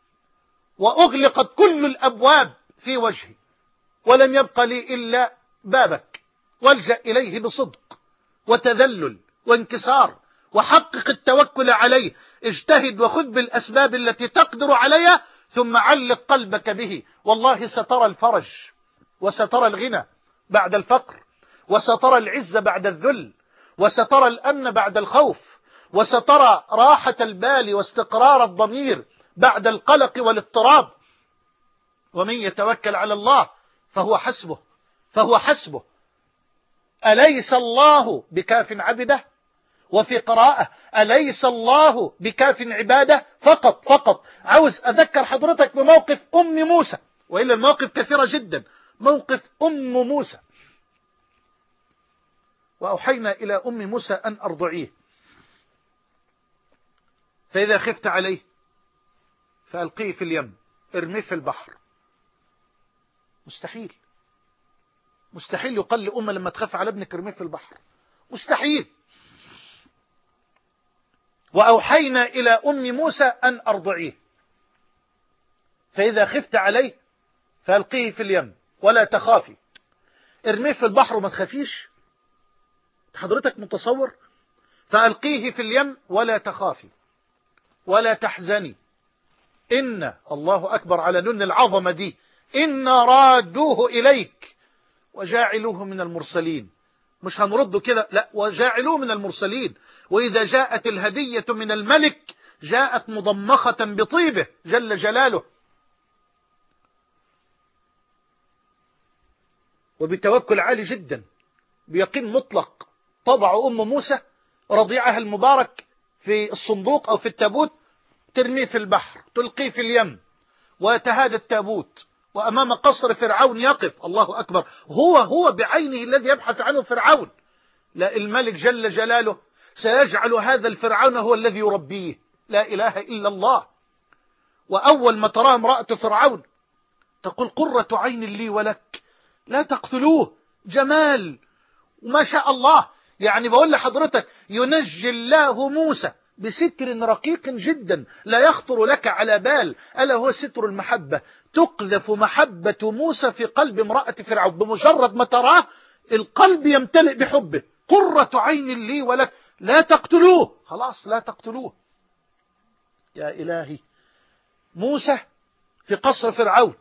وأغلقت كل الأبواب في وجهي ولم يبق لي إلا بابك، والجأ إليه بصدق وتذلل وانكسار، وحقق التوكل عليه. اجتهد وخذ بالأسباب التي تقدر عليها، ثم علق قلبك به. والله سترى الفرج، وسترى الغنى بعد الفقر، وسترى العزة بعد الذل، وسترى الأمن بعد الخوف، وسترى راحة البال واستقرار الضمير بعد القلق والاضطراب. ومن يتوكل على الله فهو حسبه. أليس الله بكاف عبده؟ وفي قراءة أليس الله بكاف عباده فقط. عاوز أذكر حضرتك بموقف أم موسى، وإلا المواقف كثيرة جدا. موقف أم موسى: وأوحينا إلى أم موسى أن أرضعيه، فإذا خفت عليه فألقيه في اليم، ارميه في البحر. مستحيل يقال لأمة لما تخاف على ابنك ارميه في البحر، مستحيل. وأوحينا إلى أم موسى أن أرضعيه، فإذا خفت عليه فألقيه في اليم ولا تخافي. ارميه في البحر وما تخافيش؟ حضرتك متصور؟ فألقيه في اليم ولا تخافي ولا تحزني، إن الله أكبر على نون العظمة دي، إن رادوه إليك وجاعلوه من المرسلين. مش هنرده كده، لا، وجاعلوه من المرسلين. وإذا جاءت الهدية من الملك جاءت مضمخة بطيبه جل جلاله. وبتوكل عالي جدا، بيقين مطلق، تضع أم موسى رضيعها المبارك في الصندوق أو في التابوت، ترميه في البحر، تلقيه في اليم، ويتهادى التابوت، وأمام قصر فرعون يقف. الله أكبر، هو بعينه الذي يبحث عنه فرعون. لا، الملك جل جلاله سيجعل هذا الفرعون هو الذي يربيه. لا إله إلا الله. وأول ما تراه امرأة فرعون تقول قرة عين لي ولك، لا تقتلوه، جمال وما شاء الله. يعني بقول لحضرتك ينجي الله موسى بستر رقيق جدا لا يخطر لك على بال، ألا هو ستر المحبة. تقذف محبة موسى في قلب امرأة فرعون، بمجرد ما تراه القلب يمتلئ بحبه. قرة عين لي ولك، لا تقتلوه، خلاص لا تقتلوه. يا إلهي، موسى في قصر فرعون.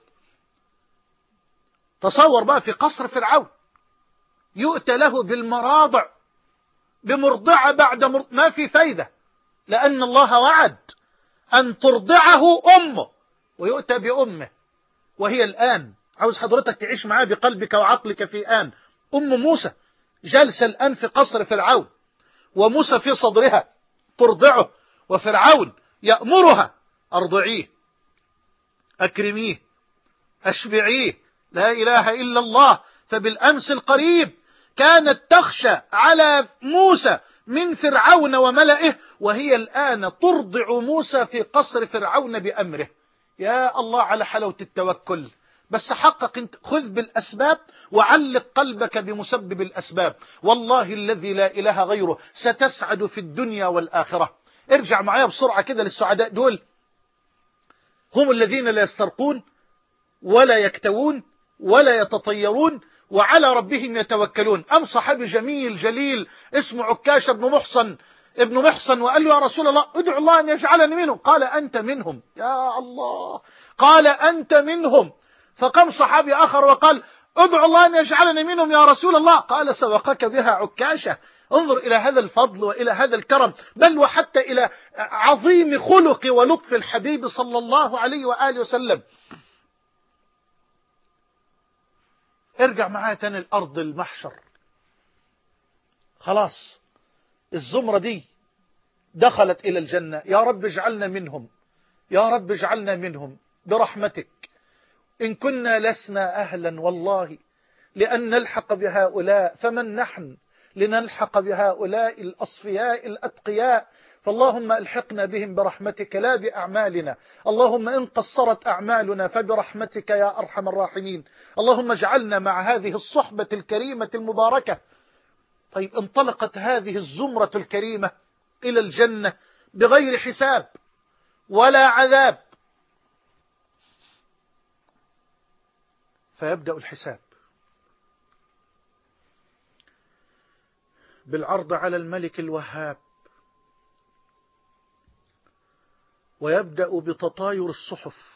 تصور بقى في قصر فرعون يؤتى له بالمراضع، بمرضعة بعد ما في فايدة، لأن الله وعد أن ترضعه أمه، ويؤتى بأمه. وهي الآن، عاوز حضرتك تعيش معاه بقلبك وعقلك في آن، أم موسى جالسة الآن في قصر فرعون، وموسى في صدرها ترضعه، وفرعون يأمرها أرضعيه، أكرميه، أشبعيه. لا إله إلا الله. فبالأمس القريب كانت تخشى على موسى من فرعون وملئه، وهي الآن ترضع موسى في قصر فرعون بأمره. يا الله على حلاوة التوكل. بس حقق انت، خذ بالأسباب وعلق قلبك بمسبب الأسباب. والله الذي لا إله غيره ستسعد في الدنيا والآخرة. ارجع معايا بسرعة كده للسعداء دول. هم الذين لا يسترقون ولا يكتوون ولا يتطيرون وعلى ربهم يتوكلون. أم صحابي جميل جليل اسمه عكاشة ابن محصن، وقال له يا رسول الله ادعو الله أن يجعلني منهم. قال أنت منهم. يا الله، قال أنت منهم. فقام صحابي آخر وقال ادعو الله أن يجعلني منهم يا رسول الله. قال سبقك بها عكاشة. انظر إلى هذا الفضل وإلى هذا الكرم، بل وحتى إلى عظيم خلق ولطف الحبيب صلى الله عليه وآله وسلم. ارجع معايا تاني الأرض المحشر. خلاص الزمرة دي دخلت إلى الجنة. يا رب اجعلنا منهم، يا رب اجعلنا منهم برحمتك. إن كنا لسنا أهلا والله لأن نلحق بهؤلاء، فمن نحن لنلحق بهؤلاء الأصفياء الأتقياء؟ فاللهم الحقنا بهم برحمتك لا بأعمالنا. اللهم إن قصرت أعمالنا فبرحمتك يا أرحم الراحمين. اللهم اجعلنا مع هذه الصحبة الكريمة المباركة. طيب انطلقت هذه الزمرة الكريمة إلى الجنة بغير حساب ولا عذاب. فيبدأ الحساب بالعرض على الملك الوهاب، ويبدأ بتطاير الصحف.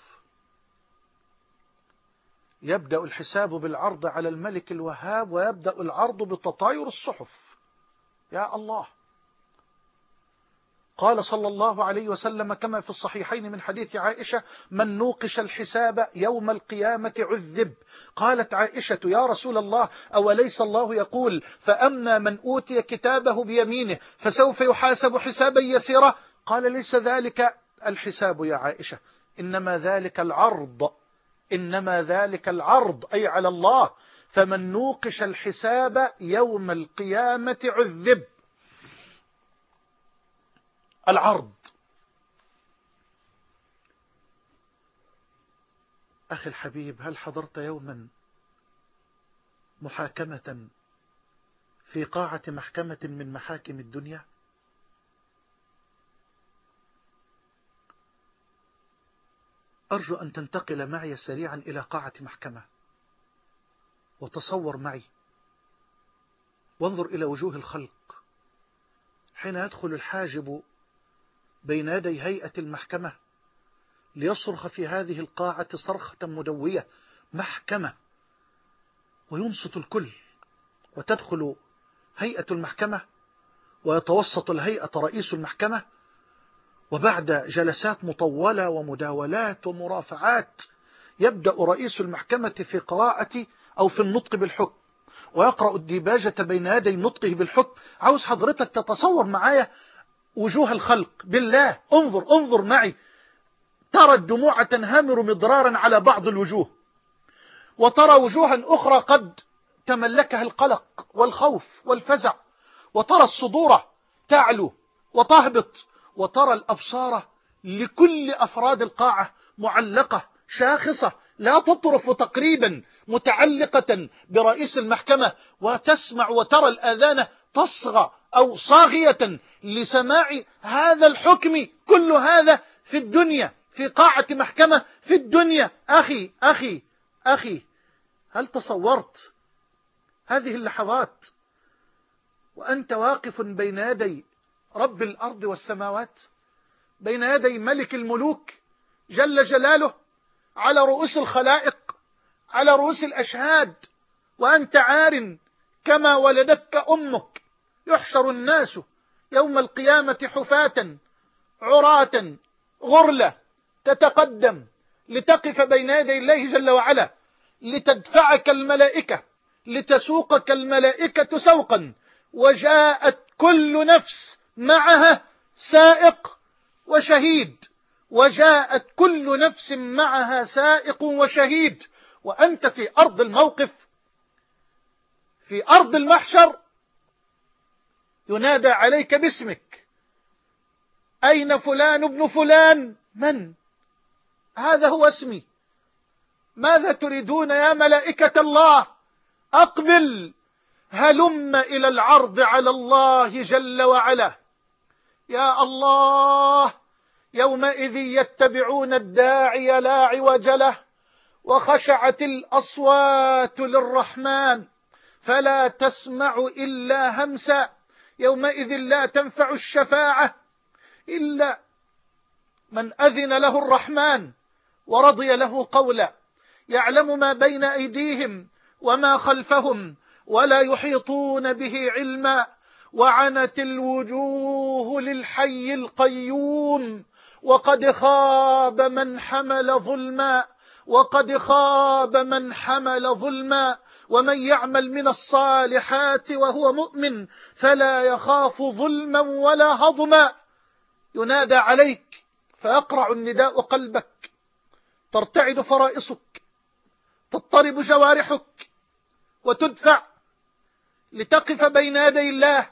يبدأ الحساب بالعرض على الملك الوهاب، ويبدأ العرض بتطاير الصحف. يا الله. قال صلى الله عليه وسلم كما في الصحيحين من حديث عائشة: من نوقش الحساب يوم القيامة عذب. قالت عائشة: يا رسول الله، أوليس الله يقول: فأما من أوتي كتابه بيمينه فسوف يحاسب حسابا يسيرا؟ قال: ليس ذلك الحساب يا عائشة، إنما ذلك العرض، إنما ذلك العرض أي على الله. فمن نوقش الحساب يوم القيامة عذب. العرض. أخي الحبيب، هل حضرت يوما محاكمة في قاعة محكمة من محاكم الدنيا؟ أرجو أن تنتقل معي سريعا إلى قاعة محكمة، وتصور معي وانظر إلى وجوه الخلق حين يدخل الحاجب بين يدي هيئة المحكمة ليصرخ في هذه القاعة صرخة مدوية: محكمة، وينصت الكل، وتدخل هيئة المحكمة، ويتوسط الهيئة رئيس المحكمة، وبعد جلسات مطولة ومداولات ومرافعات يبدأ رئيس المحكمة في قراءة أو في النطق بالحكم، ويقرأ الديباجة بين يدي نطقه بالحكم. عاوز حضرتك تتصور معايا وجوه الخلق، بالله انظر معي، ترى الدموع تنهمر مضرارا على بعض الوجوه، وترى وجوها أخرى قد تملكها القلق والخوف والفزع، وترى الصدور تعلو وتهبط، وترى الأبصار لكل أفراد القاعة معلقة شاخصة لا تطرف تقريبا، متعلقة برئيس المحكمة، وتسمع وترى الآذان تصغى أو صاغية لسماع هذا الحكم. كل هذا في الدنيا، في قاعة محكمة في الدنيا. أخي أخي أخي، هل تصورت هذه اللحظات وأنت واقف بين يدي رب الأرض والسماوات، بين يدي ملك الملوك جل جلاله، على رؤوس الخلائق، على رؤوس الأشهاد، وأنت عار كما ولدتك أمك؟ يحشر الناس يوم القيامة حفاة عراة غرلة، تتقدم لتقف بين يدي الله جل وعلا، لتدفعك الملائكة، لتسوقك الملائكة سوقا، وجاءت كل نفس معها سائق وشهيد، وجاءت كل نفس معها سائق وشهيد، وأنت في أرض الموقف، في أرض المحشر، ينادى عليك باسمك: أين فلان ابن فلان؟ من؟ هذا هو اسمي. ماذا تريدون يا ملائكة الله؟ أقبل، هلم إلى العرض على الله جل وعلا. يا الله، يومئذ يتبعون الداعي لا عوج له، وخشعت الأصوات للرحمن فلا تسمع إلا همسا. يومئذ لا تنفع الشفاعة إلا من أذن له الرحمن ورضي له قولا. يعلم ما بين أيديهم وما خلفهم ولا يحيطون به علما. وعنت الوجوه للحي القيوم، وقد خاب من حمل ظلما، وقد خاب من حمل ظلما. ومن يعمل من الصالحات وهو مؤمن فلا يخاف ظلما ولا هضما. ينادى عليك فيقرع النداء قلبك، ترتعد فرائصك، تضطرب جوارحك، وتدفع لتقف بين يدي الله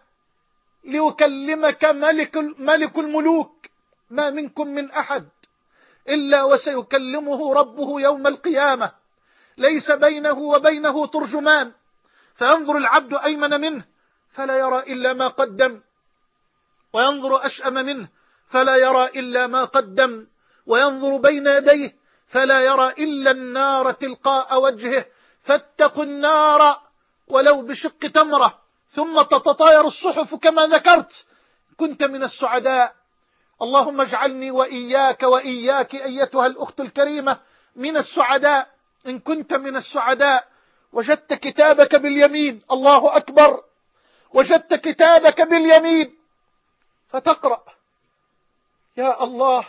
ليكلمك ملك الملوك. ما منكم من أحد إلا وسيكلمه ربه يوم القيامة، ليس بينه وبينه ترجمان. فينظر العبد أيمن منه فلا يرى إلا ما قدم، وينظر أشأم منه فلا يرى إلا ما قدم، وينظر بين يديه فلا يرى إلا النار تلقاء وجهه. فاتقوا النار ولو بشق تمرة. ثم تتطاير الصحف كما ذكرت. كنت من السعداء، اللهم اجعلني وإياك وإياك أيتها الأخت الكريمة من السعداء. إن كنت من السعداء وجدت كتابك باليمين، الله أكبر، وجدت كتابك باليمين، فتقرأ يا الله،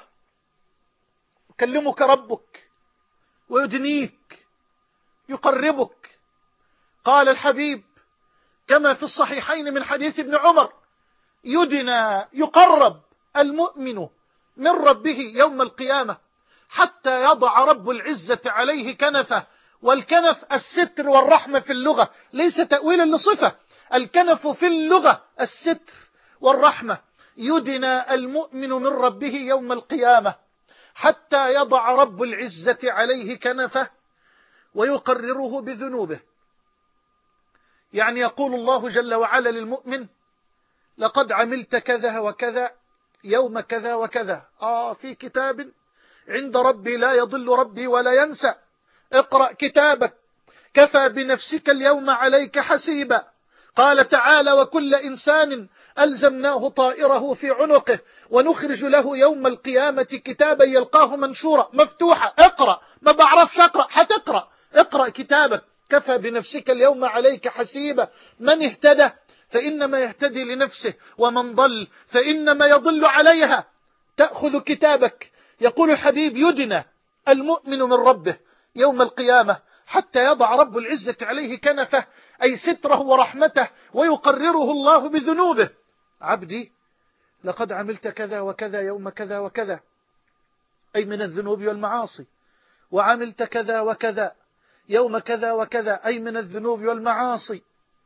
يكلمك ربك ويدنيك يقربك. قال الحبيب كما في الصحيحين من حديث ابن عمر: يدنى يقرب المؤمن من ربه يوم القيامة حتى يضع رب العزة عليه كنفه. والكنف الستر والرحمة في اللغة، ليس تأويلا لصفة. الكنف في اللغة الستر والرحمة. يدنى المؤمن من ربه يوم القيامة حتى يضع رب العزة عليه كنفه ويقرره بذنوبه. يعني يقول الله جل وعلا للمؤمن: لقد عملت كذا وكذا يوم كذا وكذا، في كتاب عند ربي لا يضل ربي ولا ينسى. اقرأ كتابك كفى بنفسك اليوم عليك حسيبا. قال تعالى: وكل إنسان ألزمناه طائره في عنقه ونخرج له يوم القيامة كتابا يلقاه منشورا مفتوحا. اقرأ، ما بعرفش أقرأ، هتقرأ. اقرأ كتابك كفى بنفسك اليوم عليك حسيبا. من اهتدى فإنما يهتدي لنفسه، ومن ضل فإنما يضل عليها. تأخذ كتابك. يقول الحبيب: يدنى المؤمن من ربه يوم القيامة حتى يضع رب العزة عليه كنفه، أي ستره ورحمته، ويقرره الله بذنوبه. عبدي لقد عملت كذا وكذا يوم كذا وكذا، أي من الذنوب والمعاصي. وعملت كذا وكذا يوم كذا وكذا، أي من الذنوب والمعاصي.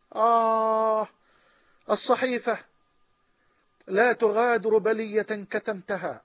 الصحيفة لا تغادر بلية كتمتها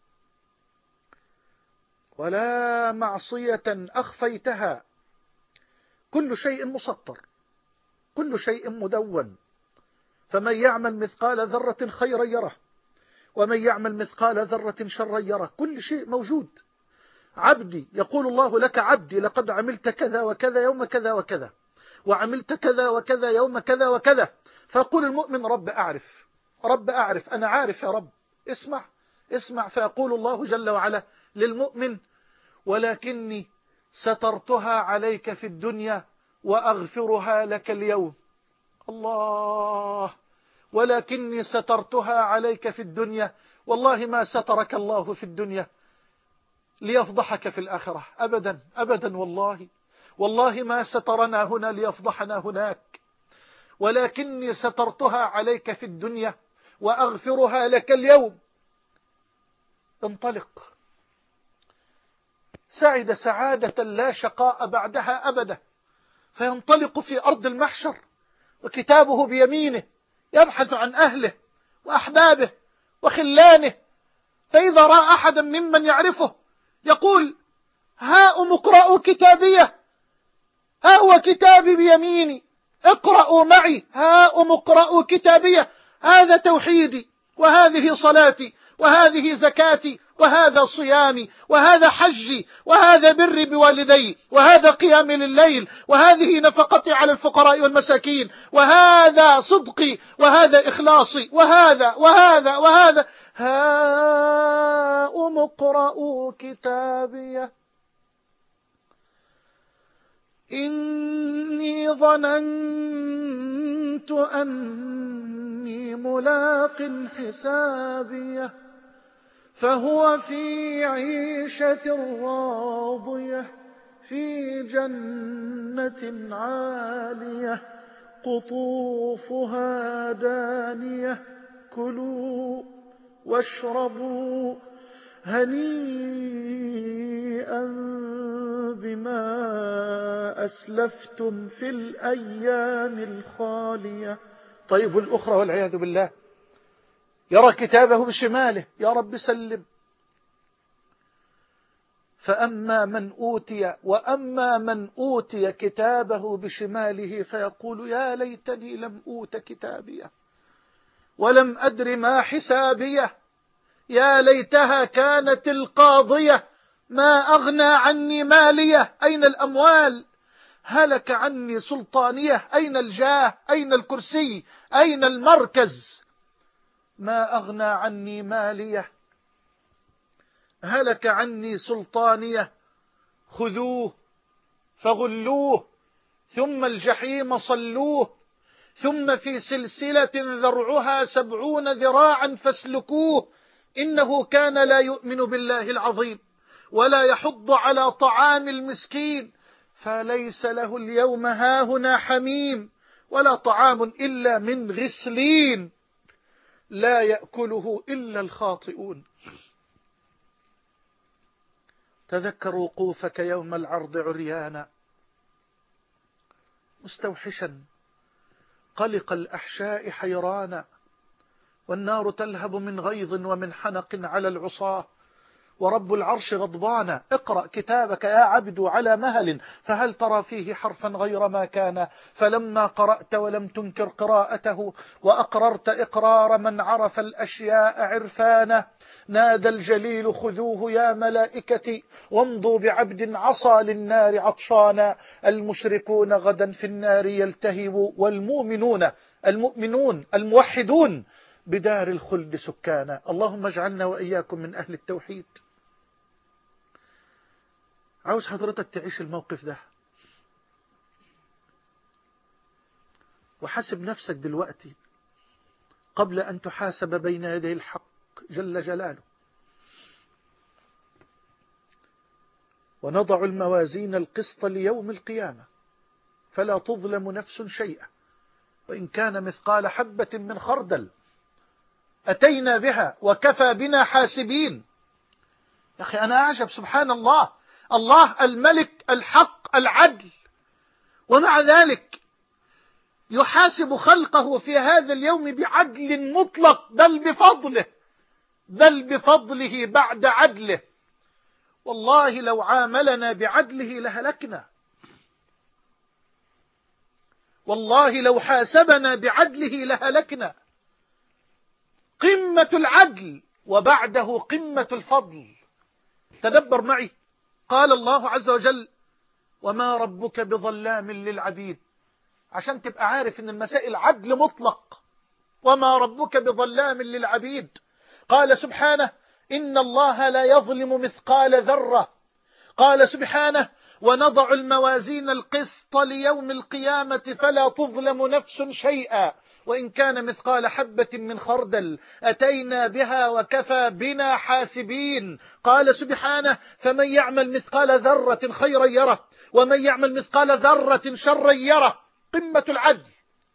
ولا معصية أخفيتها. كل شيء مسطر، كل شيء مدون. فمن يعمل مثقال ذرة خيرا يره، ومن يعمل مثقال ذرة شرا يره. كل شيء موجود. عبدي، يقول الله لك: عبدي لقد عملت كذا وكذا يوم كذا وكذا، وعملت كذا وكذا يوم كذا وكذا. فيقول المؤمن: رب أعرف، رب أعرف، أنا عارف يا رب. اسمع اسمع. فيقول الله جل وعلا للمؤمن: ولكني سترتها عليك في الدنيا وأغفرها لك اليوم. الله، ولكني سترتها عليك في الدنيا. والله ما سترك الله في الدنيا ليفضحك في الآخرة أبدا أبدا. والله ما سترنا هنا ليفضحنا هناك. ولكني سترتها عليك في الدنيا وأغفرها لك اليوم. انطلق، سعد سعادة لا شقاء بعدها أبدا. فينطلق في أرض المحشر وكتابه بيمينه، يبحث عن أهله وأحبابه وخلانه. فإذا رأى أحدا ممن يعرفه يقول: هاؤم اقرأوا كتابيه، ها هو كتابي بيميني، اقرأوا معي. هاؤم اقرأوا كتابيه. هذا توحيدي، وهذه صلاتي، وهذه زكاتي، وهذا صيامي، وهذا حجي، وهذا بري بوالدي، وهذا قيامي لليل، وهذه نفقتي على الفقراء والمساكين، وهذا صدقي، وهذا إخلاصي، وهذا وهذا وهذا. هاؤم اقرءوا كتابيه إني ظننت أني ملاق حسابيه فهو في عيشة راضية في جنة عالية قطوفها دانية كلوا واشربوا هنيئا بما أسلفتم في الأيام الخالية. طيب الأخرى والعياذ بالله يرى كتابه بشماله، يا رب سلم. فأما من أوتي كتابه بشماله فيقول: يا ليتني لم أوت كتابيه ولم أدر ما حسابيه يا ليتها كانت القاضية ما أغنى عني ماليه. أين الأموال؟ هلك عني سلطانية. أين الجاه؟ أين الكرسي؟ أين المركز؟ ما أغنى عني ماليه، هلك عني سلطانية. خذوه فغلوه ثم الجحيم صلوه ثم في سلسلة ذرعها 70 ذراعا فاسلكوه إنه كان لا يؤمن بالله العظيم ولا يحض على طعام المسكين فليس له اليوم هاهنا حميم ولا طعام إلا من غسلين لا يأكله إلا الخاطئون. تذكر وقوفك يوم العرض عريانا مستوحشا قلق الأحشاء حيرانا، والنار تلهب من غيظ ومن حنق على العصاة، ورب العرش غضبان. اقرأ كتابك يا عبد على مهل، فهل ترى فيه حرفا غير ما كان؟ فلما قرأت ولم تنكر قراءته وأقررت إقرار من عرف الأشياء عرفانا، نادى الجليل خذوه يا ملائكتي وامضوا بعبد عصى للنار عطشانا. المشركون غدا في النار يلتهبوا، والمؤمنون الموحدون بدار الخلد سكانا. اللهم اجعلنا وإياكم من أهل التوحيد. عاوز حضرتك تعيش الموقف ده وحاسب نفسك دلوقتي قبل أن تحاسب بين يدي الحق جل جلاله. ونضع الموازين القسط ليوم القيامة فلا تظلم نفس شيئا وإن كان مثقال حبة من خردل أتينا بها وكفى بنا حاسبين. يا أخي أنا أعجب، سبحان الله، الله الملك الحق العدل، ومع ذلك يحاسب خلقه في هذا اليوم بعدل مطلق، بل بفضله بعد عدله. والله لو عاملنا بعدله لهلكنا، والله لو حاسبنا بعدله لهلكنا. قمة العدل وبعده قمة الفضل. تدبر معي، قال الله عز وجل وما ربك بظلام للعبيد، عشان تبقى عارف ان المسائل عدل مطلق. وما ربك بظلام للعبيد. قال سبحانه إن الله لا يظلم مثقال ذرة. قال سبحانه ونضع الموازين القسط ليوم القيامة فلا تظلم نفس شيئا وإن كان مثقال حبة من خردل أتينا بها وكفى بنا حاسبين. قال سبحانه فمن يعمل مثقال ذرة خيرا يره ومن يعمل مثقال ذرة شرا يره. قمة العدل.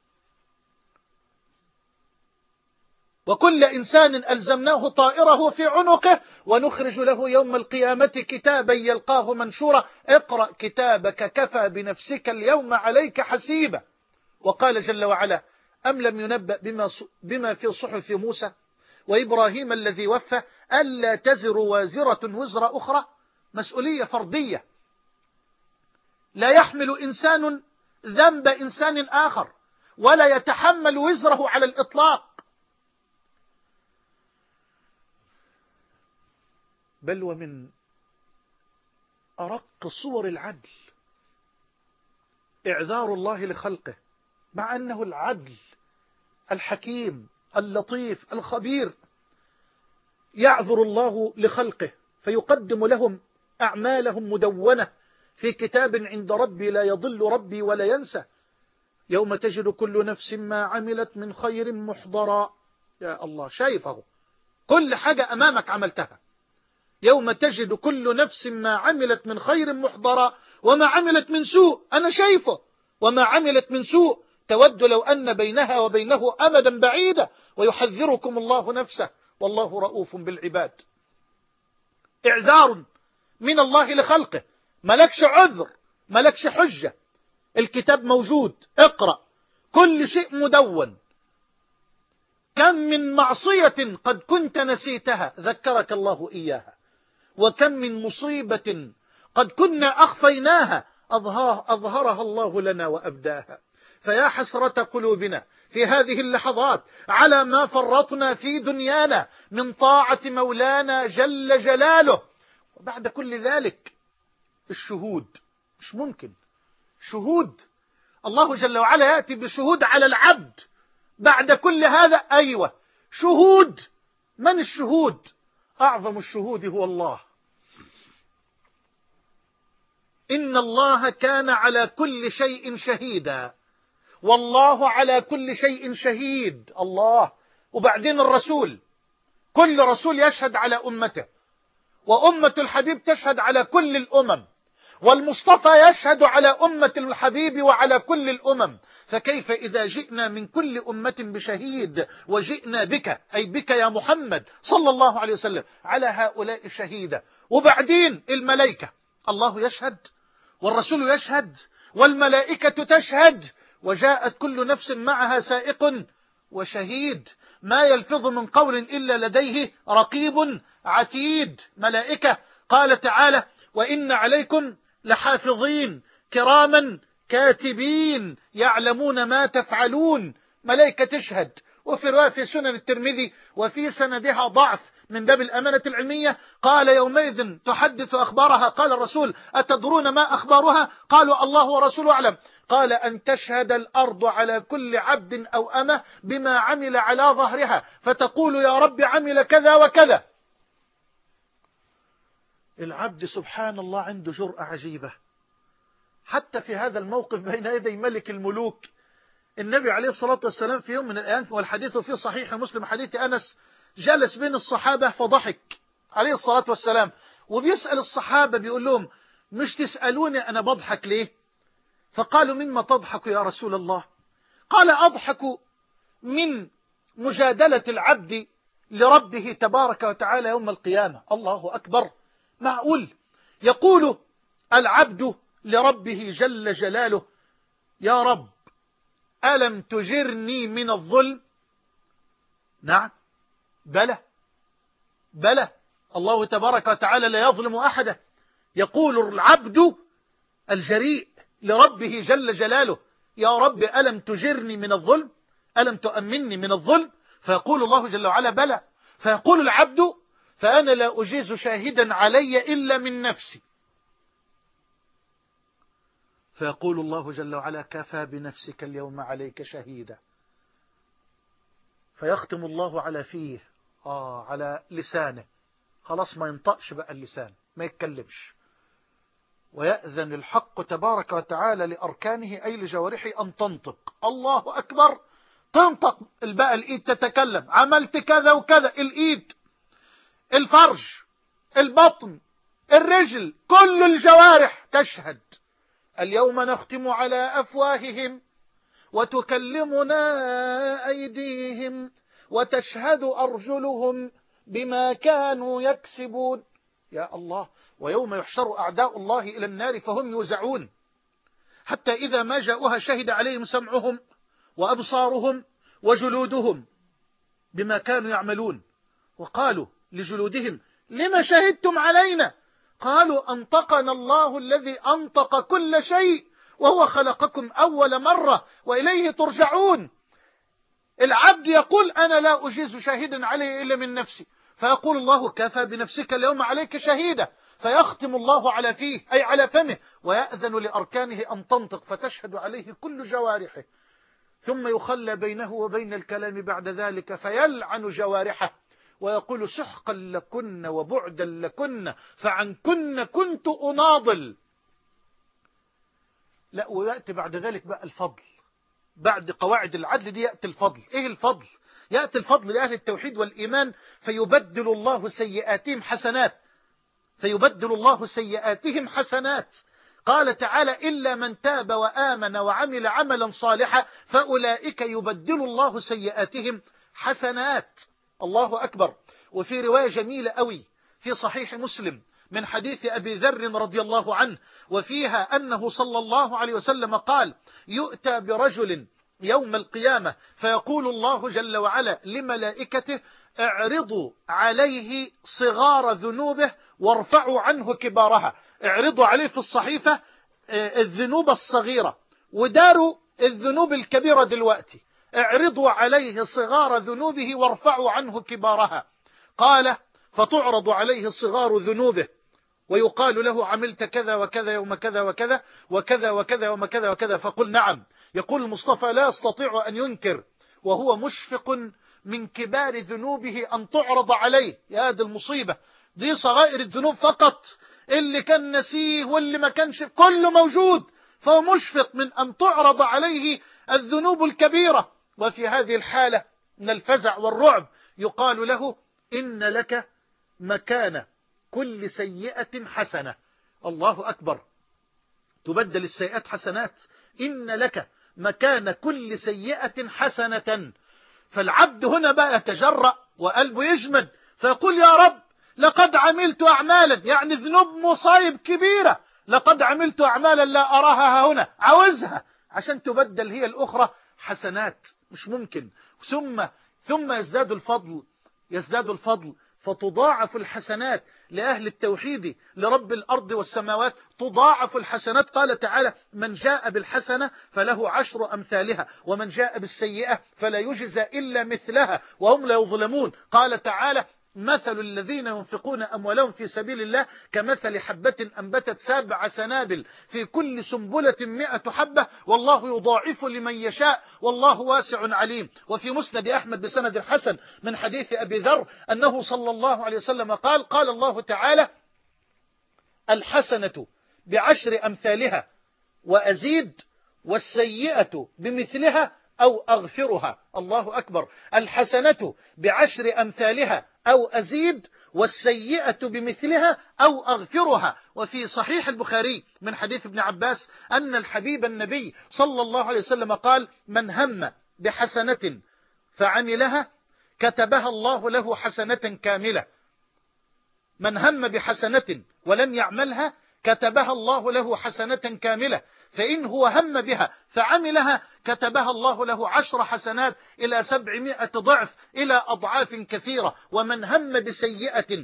وكل إنسان ألزمناه طائره في عنقه ونخرج له يوم القيامة كتابا يلقاه منشورا اقرأ كتابك كفى بنفسك اليوم عليك حسيبا. وقال جل وعلا أم لم ينبأ بما في صحف موسى وإبراهيم الذي وفى ألا تزر وازرة وزر أخرى. مسؤولية فردية، لا يحمل إنسان ذنب إنسان آخر ولا يتحمل وزره على الإطلاق. بل ومن أرق صور العدل إعذار الله لخلقه، مع أنه العدل الحكيم اللطيف الخبير. يعذر الله لخلقه فيقدم لهم أعمالهم مدونة في كتاب عند ربي لا يضل ربي ولا ينسى. يوم تجد كل نفس ما عملت من خير محضرا. يا الله، شايفه كل حاجة أمامك عملتها. يوم تجد كل نفس ما عملت من خير محضرا وما عملت من سوء أنا شايفه، وما عملت من سوء تود لو أن بينها وبينه أمدا بعيدا ويحذركم الله نفسه والله رؤوف بالعباد. إعذار من الله لخلقه، ملكش عذر ملكش حجة. الكتاب موجود، اقرأ، كل شيء مدون. كم من معصية قد كنت نسيتها ذكرك الله إياها، وكم من مصيبة قد كنا أخفيناها أظهرها الله لنا وأبداها. فيا حسرة قلوبنا في هذه اللحظات على ما فرطنا في دنيانا من طاعة مولانا جل جلاله. وبعد كل ذلك الشهود مش ممكن. شهود الله جل وعلا يأتي بشهود على العبد بعد كل هذا. أيوة شهود. من الشهود؟ أعظم الشهود هو الله. إن الله كان على كل شيء شهيدا والله على كل شيء شهيد. الله. وبعدين الرسول كل رسول يشهد على أمته، وأمة الحبيب تشهد على كل الأمم، والمصطفى يشهد على أمة الحبيب وعلى كل الأمم. فكيف إذا جئنا من كل أمة بشهيد وجئنا بك، أي بك يا محمد صلى الله عليه وسلم، على هؤلاء شهيدا؟ وبعدين الملائكة، الله يشهد والرسول يشهد والملائكة تشهد، وجاءت كل نفس معها سائق وشهيد، ما يلفظ من قول إلا لديه رقيب عتيد. ملائكة، قال تعالى: وإن عليكم لحافظين كراما كاتبين يعلمون ما تفعلون. ملائكة تشهد. وفي رواية في سنن الترمذي وفي سندها ضعف من باب الأمانة العلمية، قال: يومئذ تحدث أخبارها. قال الرسول: أتدرون ما أخبارها؟ قالوا: الله ورسوله أعلم. قال: أن تشهد الأرض على كل عبد أو أمة بما عمل على ظهرها، فتقول: يا رب عمل كذا وكذا. العبد سبحان الله عنده جرأة عجيبة، حتى في هذا الموقف بين يدي ملك الملوك. النبي عليه الصلاة والسلام في يوم من الأيام، والحديث في صحيح مسلم حديث أنس، جلس بين الصحابة فضحك عليه الصلاة والسلام، وبيسأل الصحابة بيقول لهم: مش تسألوني أنا بضحك ليه؟ فقالوا: مما تضحك يا رسول الله؟ قال: أضحك من مجادلة العبد لربه تبارك وتعالى يوم القيامة. الله أكبر! معقول يقول العبد لربه جل جلاله: يا رب ألم تجرني من الظلم؟ نعم، بلى الله تبارك وتعالى لا يظلم أحدا. يقول العبد الجريء لربه جل جلاله: يا رب ألم تجرني من الظلم؟ ألم تؤمنني من الظلم؟ فيقول الله جل وعلا: بلى. فيقول العبد: فأنا لا أجيز شاهدا علي إلا من نفسي. فيقول الله جل وعلا: كفى بنفسك اليوم عليك شهيدا. فيختم الله على فيه، على لسانه، خلاص ما ينطقش بقى اللسان، ما يتكلمش. ويأذن الحق تبارك وتعالى لأركانه أي لجوارحه أن تنطق. الله أكبر! تنطق بقى الإيد تتكلم: عملت كذا وكذا. الإيد، الفرج، البطن، الرجل، كل الجوارح تشهد. اليوم نختم على أفواههم وتكلمنا أيديهم وتشهد أرجلهم بما كانوا يكسبون. يا الله! ويوم يحشر أعداء الله إلى النار فهم يوزعون، حتى إذا ما جاءوها شهد عليهم سمعهم وأبصارهم وجلودهم بما كانوا يعملون. وقالوا لجلودهم: لما شهدتم علينا؟ قالوا: أنطقنا الله الذي أنطق كل شيء وهو خلقكم أول مرة وإليه ترجعون. العبد يقول: أنا لا أجيز شاهدا عليه إلا من نفسي. فيقول الله: كفى بنفسك اليوم عليك شهيدا. فيختم الله على فيه أي على فمه، ويأذن لأركانه أن تنطق، فتشهد عليه كل جوارحه، ثم يخلى بينه وبين الكلام بعد ذلك، فيلعن جوارحه ويقول: سحقا لكن وبعدا لكن فعنكن كنت أناضل. لا، ويأتي بعد ذلك بقى الفضل. بعد قواعد العدل دي يأتي الفضل. إيه الفضل؟ يأتي الفضل لأهل التوحيد والإيمان، فيبدل الله سيئاتهم حسنات، فيبدل الله سيئاتهم حسنات. قال تعالى: إلا من تاب وآمن وعمل عملا صالحا فأولئك يبدل الله سيئاتهم حسنات. الله أكبر! وفي رواية جميلة أوي في صحيح مسلم من حديث أبي ذر رضي الله عنه، وفيها أنه صلى الله عليه وسلم قال: يؤتى برجل يوم القيامة فيقول الله جل وعلا لملائكته: اعرضوا عليه صغار ذنوبه وارفعوا عنه كبارها. اعرضوا عليه في الصحيفة الذنوب الصغيرة وداروا الذنوب الكبيرة دلوقتي. اعرضوا عليه صغار ذنوبه وارفعوا عنه كبارها. قال: فتعرض عليه صغار ذنوبه ويقال له: عملت كذا وكذا يوم كذا وكذا وكذا وكذا يوم كذا وكذا. فقل: نعم. يقول المصطفى: لا يستطيع أن ينكر وهو مشفق من كبار ذنوبه أن تعرض عليه. يا دي المصيبة! دي صغائر الذنوب فقط، اللي كان نسيه واللي ما كانش كله موجود، فهو مشفق من أن تعرض عليه الذنوب الكبيرة. وفي هذه الحالة من الفزع والرعب يقال له: إن لك مكان كل سيئة حسنة. الله أكبر، تبدل السيئات حسنات. إن لك مكان كل سيئة حسنة. فالعبد هنا بقى يتجرأ وقلبه يجمد فيقول يا رب لقد عملت أعمالا، يعني ذنوب مصايب كبيرة، لقد عملت أعمالا لا أراها هنا، عاوزها عشان تبدل هي الأخرى حسنات. مش ممكن. ثم يزداد الفضل فتضاعف الحسنات لأهل التوحيد لرب الأرض والسماوات، تضاعف الحسنات. قال تعالى من جاء بالحسنة فله 10 أمثالها ومن جاء بالسيئة فلا يجزى إلا مثلها وهم لا يظلمون. قال تعالى مثل الذين ينفقون أموالهم في سبيل الله كمثل حبة أنبتت 7 سنابل في كل سنبلة 100 حبة والله يضاعف لمن يشاء والله واسع عليم. وفي مسند أحمد بسند حسن من حديث أبي ذر أنه صلى الله عليه وسلم قال الله تعالى الحسنة ب10 أمثالها وأزيد والسيئة بمثلها أو أغفرها. الله أكبر. الحسنة ب10 أمثالها أو أزيد والسيئة بمثلها أو أغفرها. وفي صحيح البخاري من حديث ابن عباس أن الحبيب النبي صلى الله عليه وسلم قال من هم بحسنة فعملها كتبها الله له حسنة كاملة. من هم بحسنة ولم يعملها كتبها الله له حسنة كاملة، فإن هو هم بها فعملها كتبها الله له 10 حسنات إلى 700 ضعف إلى أضعاف كثيرة. ومن هم بسيئة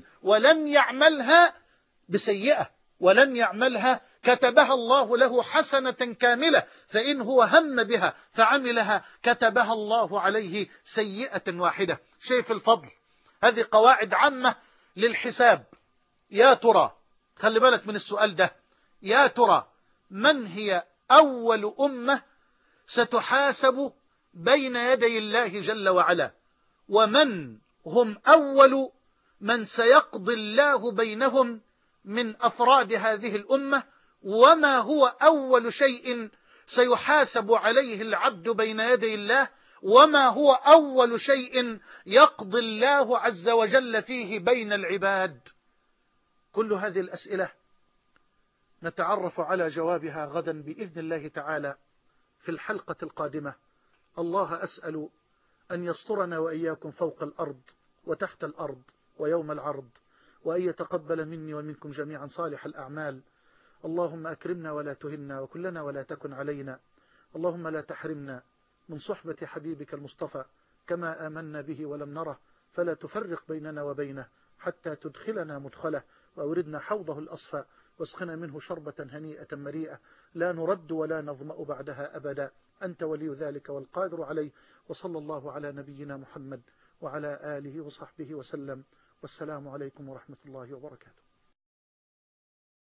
ولم يعملها كتبها الله له حسنة كاملة، فإن هو هم بها فعملها كتبها الله عليه سيئة واحدة. شايف الفضل؟ هذه قواعد عامة للحساب. يا ترى، خلي بالك من السؤال ده، يا ترى من هي أول أمة ستحاسب بين يدي الله جل وعلا؟ ومن هم أول من سيقضي الله بينهم من أفراد هذه الأمة؟ وما هو أول شيء سيحاسب عليه العبد بين يدي الله؟ وما هو أول شيء يقضي الله عز وجل فيه بين العباد؟ كل هذه الأسئلة نتعرف على جوابها غدا بإذن الله تعالى في الحلقة القادمة. الله أسأل أن يسترنا وإياكم فوق الأرض وتحت الأرض ويوم العرض، وأن يتقبل مني ومنكم جميعا صالح الأعمال. اللهم أكرمنا ولا تهنا وكلنا ولا تكن علينا. اللهم لا تحرمنا من صحبة حبيبك المصطفى كما آمنا به ولم نره، فلا تفرق بيننا وبينه حتى تدخلنا مدخله وأوردنا حوضه الأصفى واسقنا منه شربة هنيئة مريئة لا نرد ولا نظمأ بعدها أبدا. أنت ولي ذلك والقادر عليه. وصلى الله على نبينا محمد وعلى آله وصحبه وسلم. والسلام عليكم ورحمة الله وبركاته.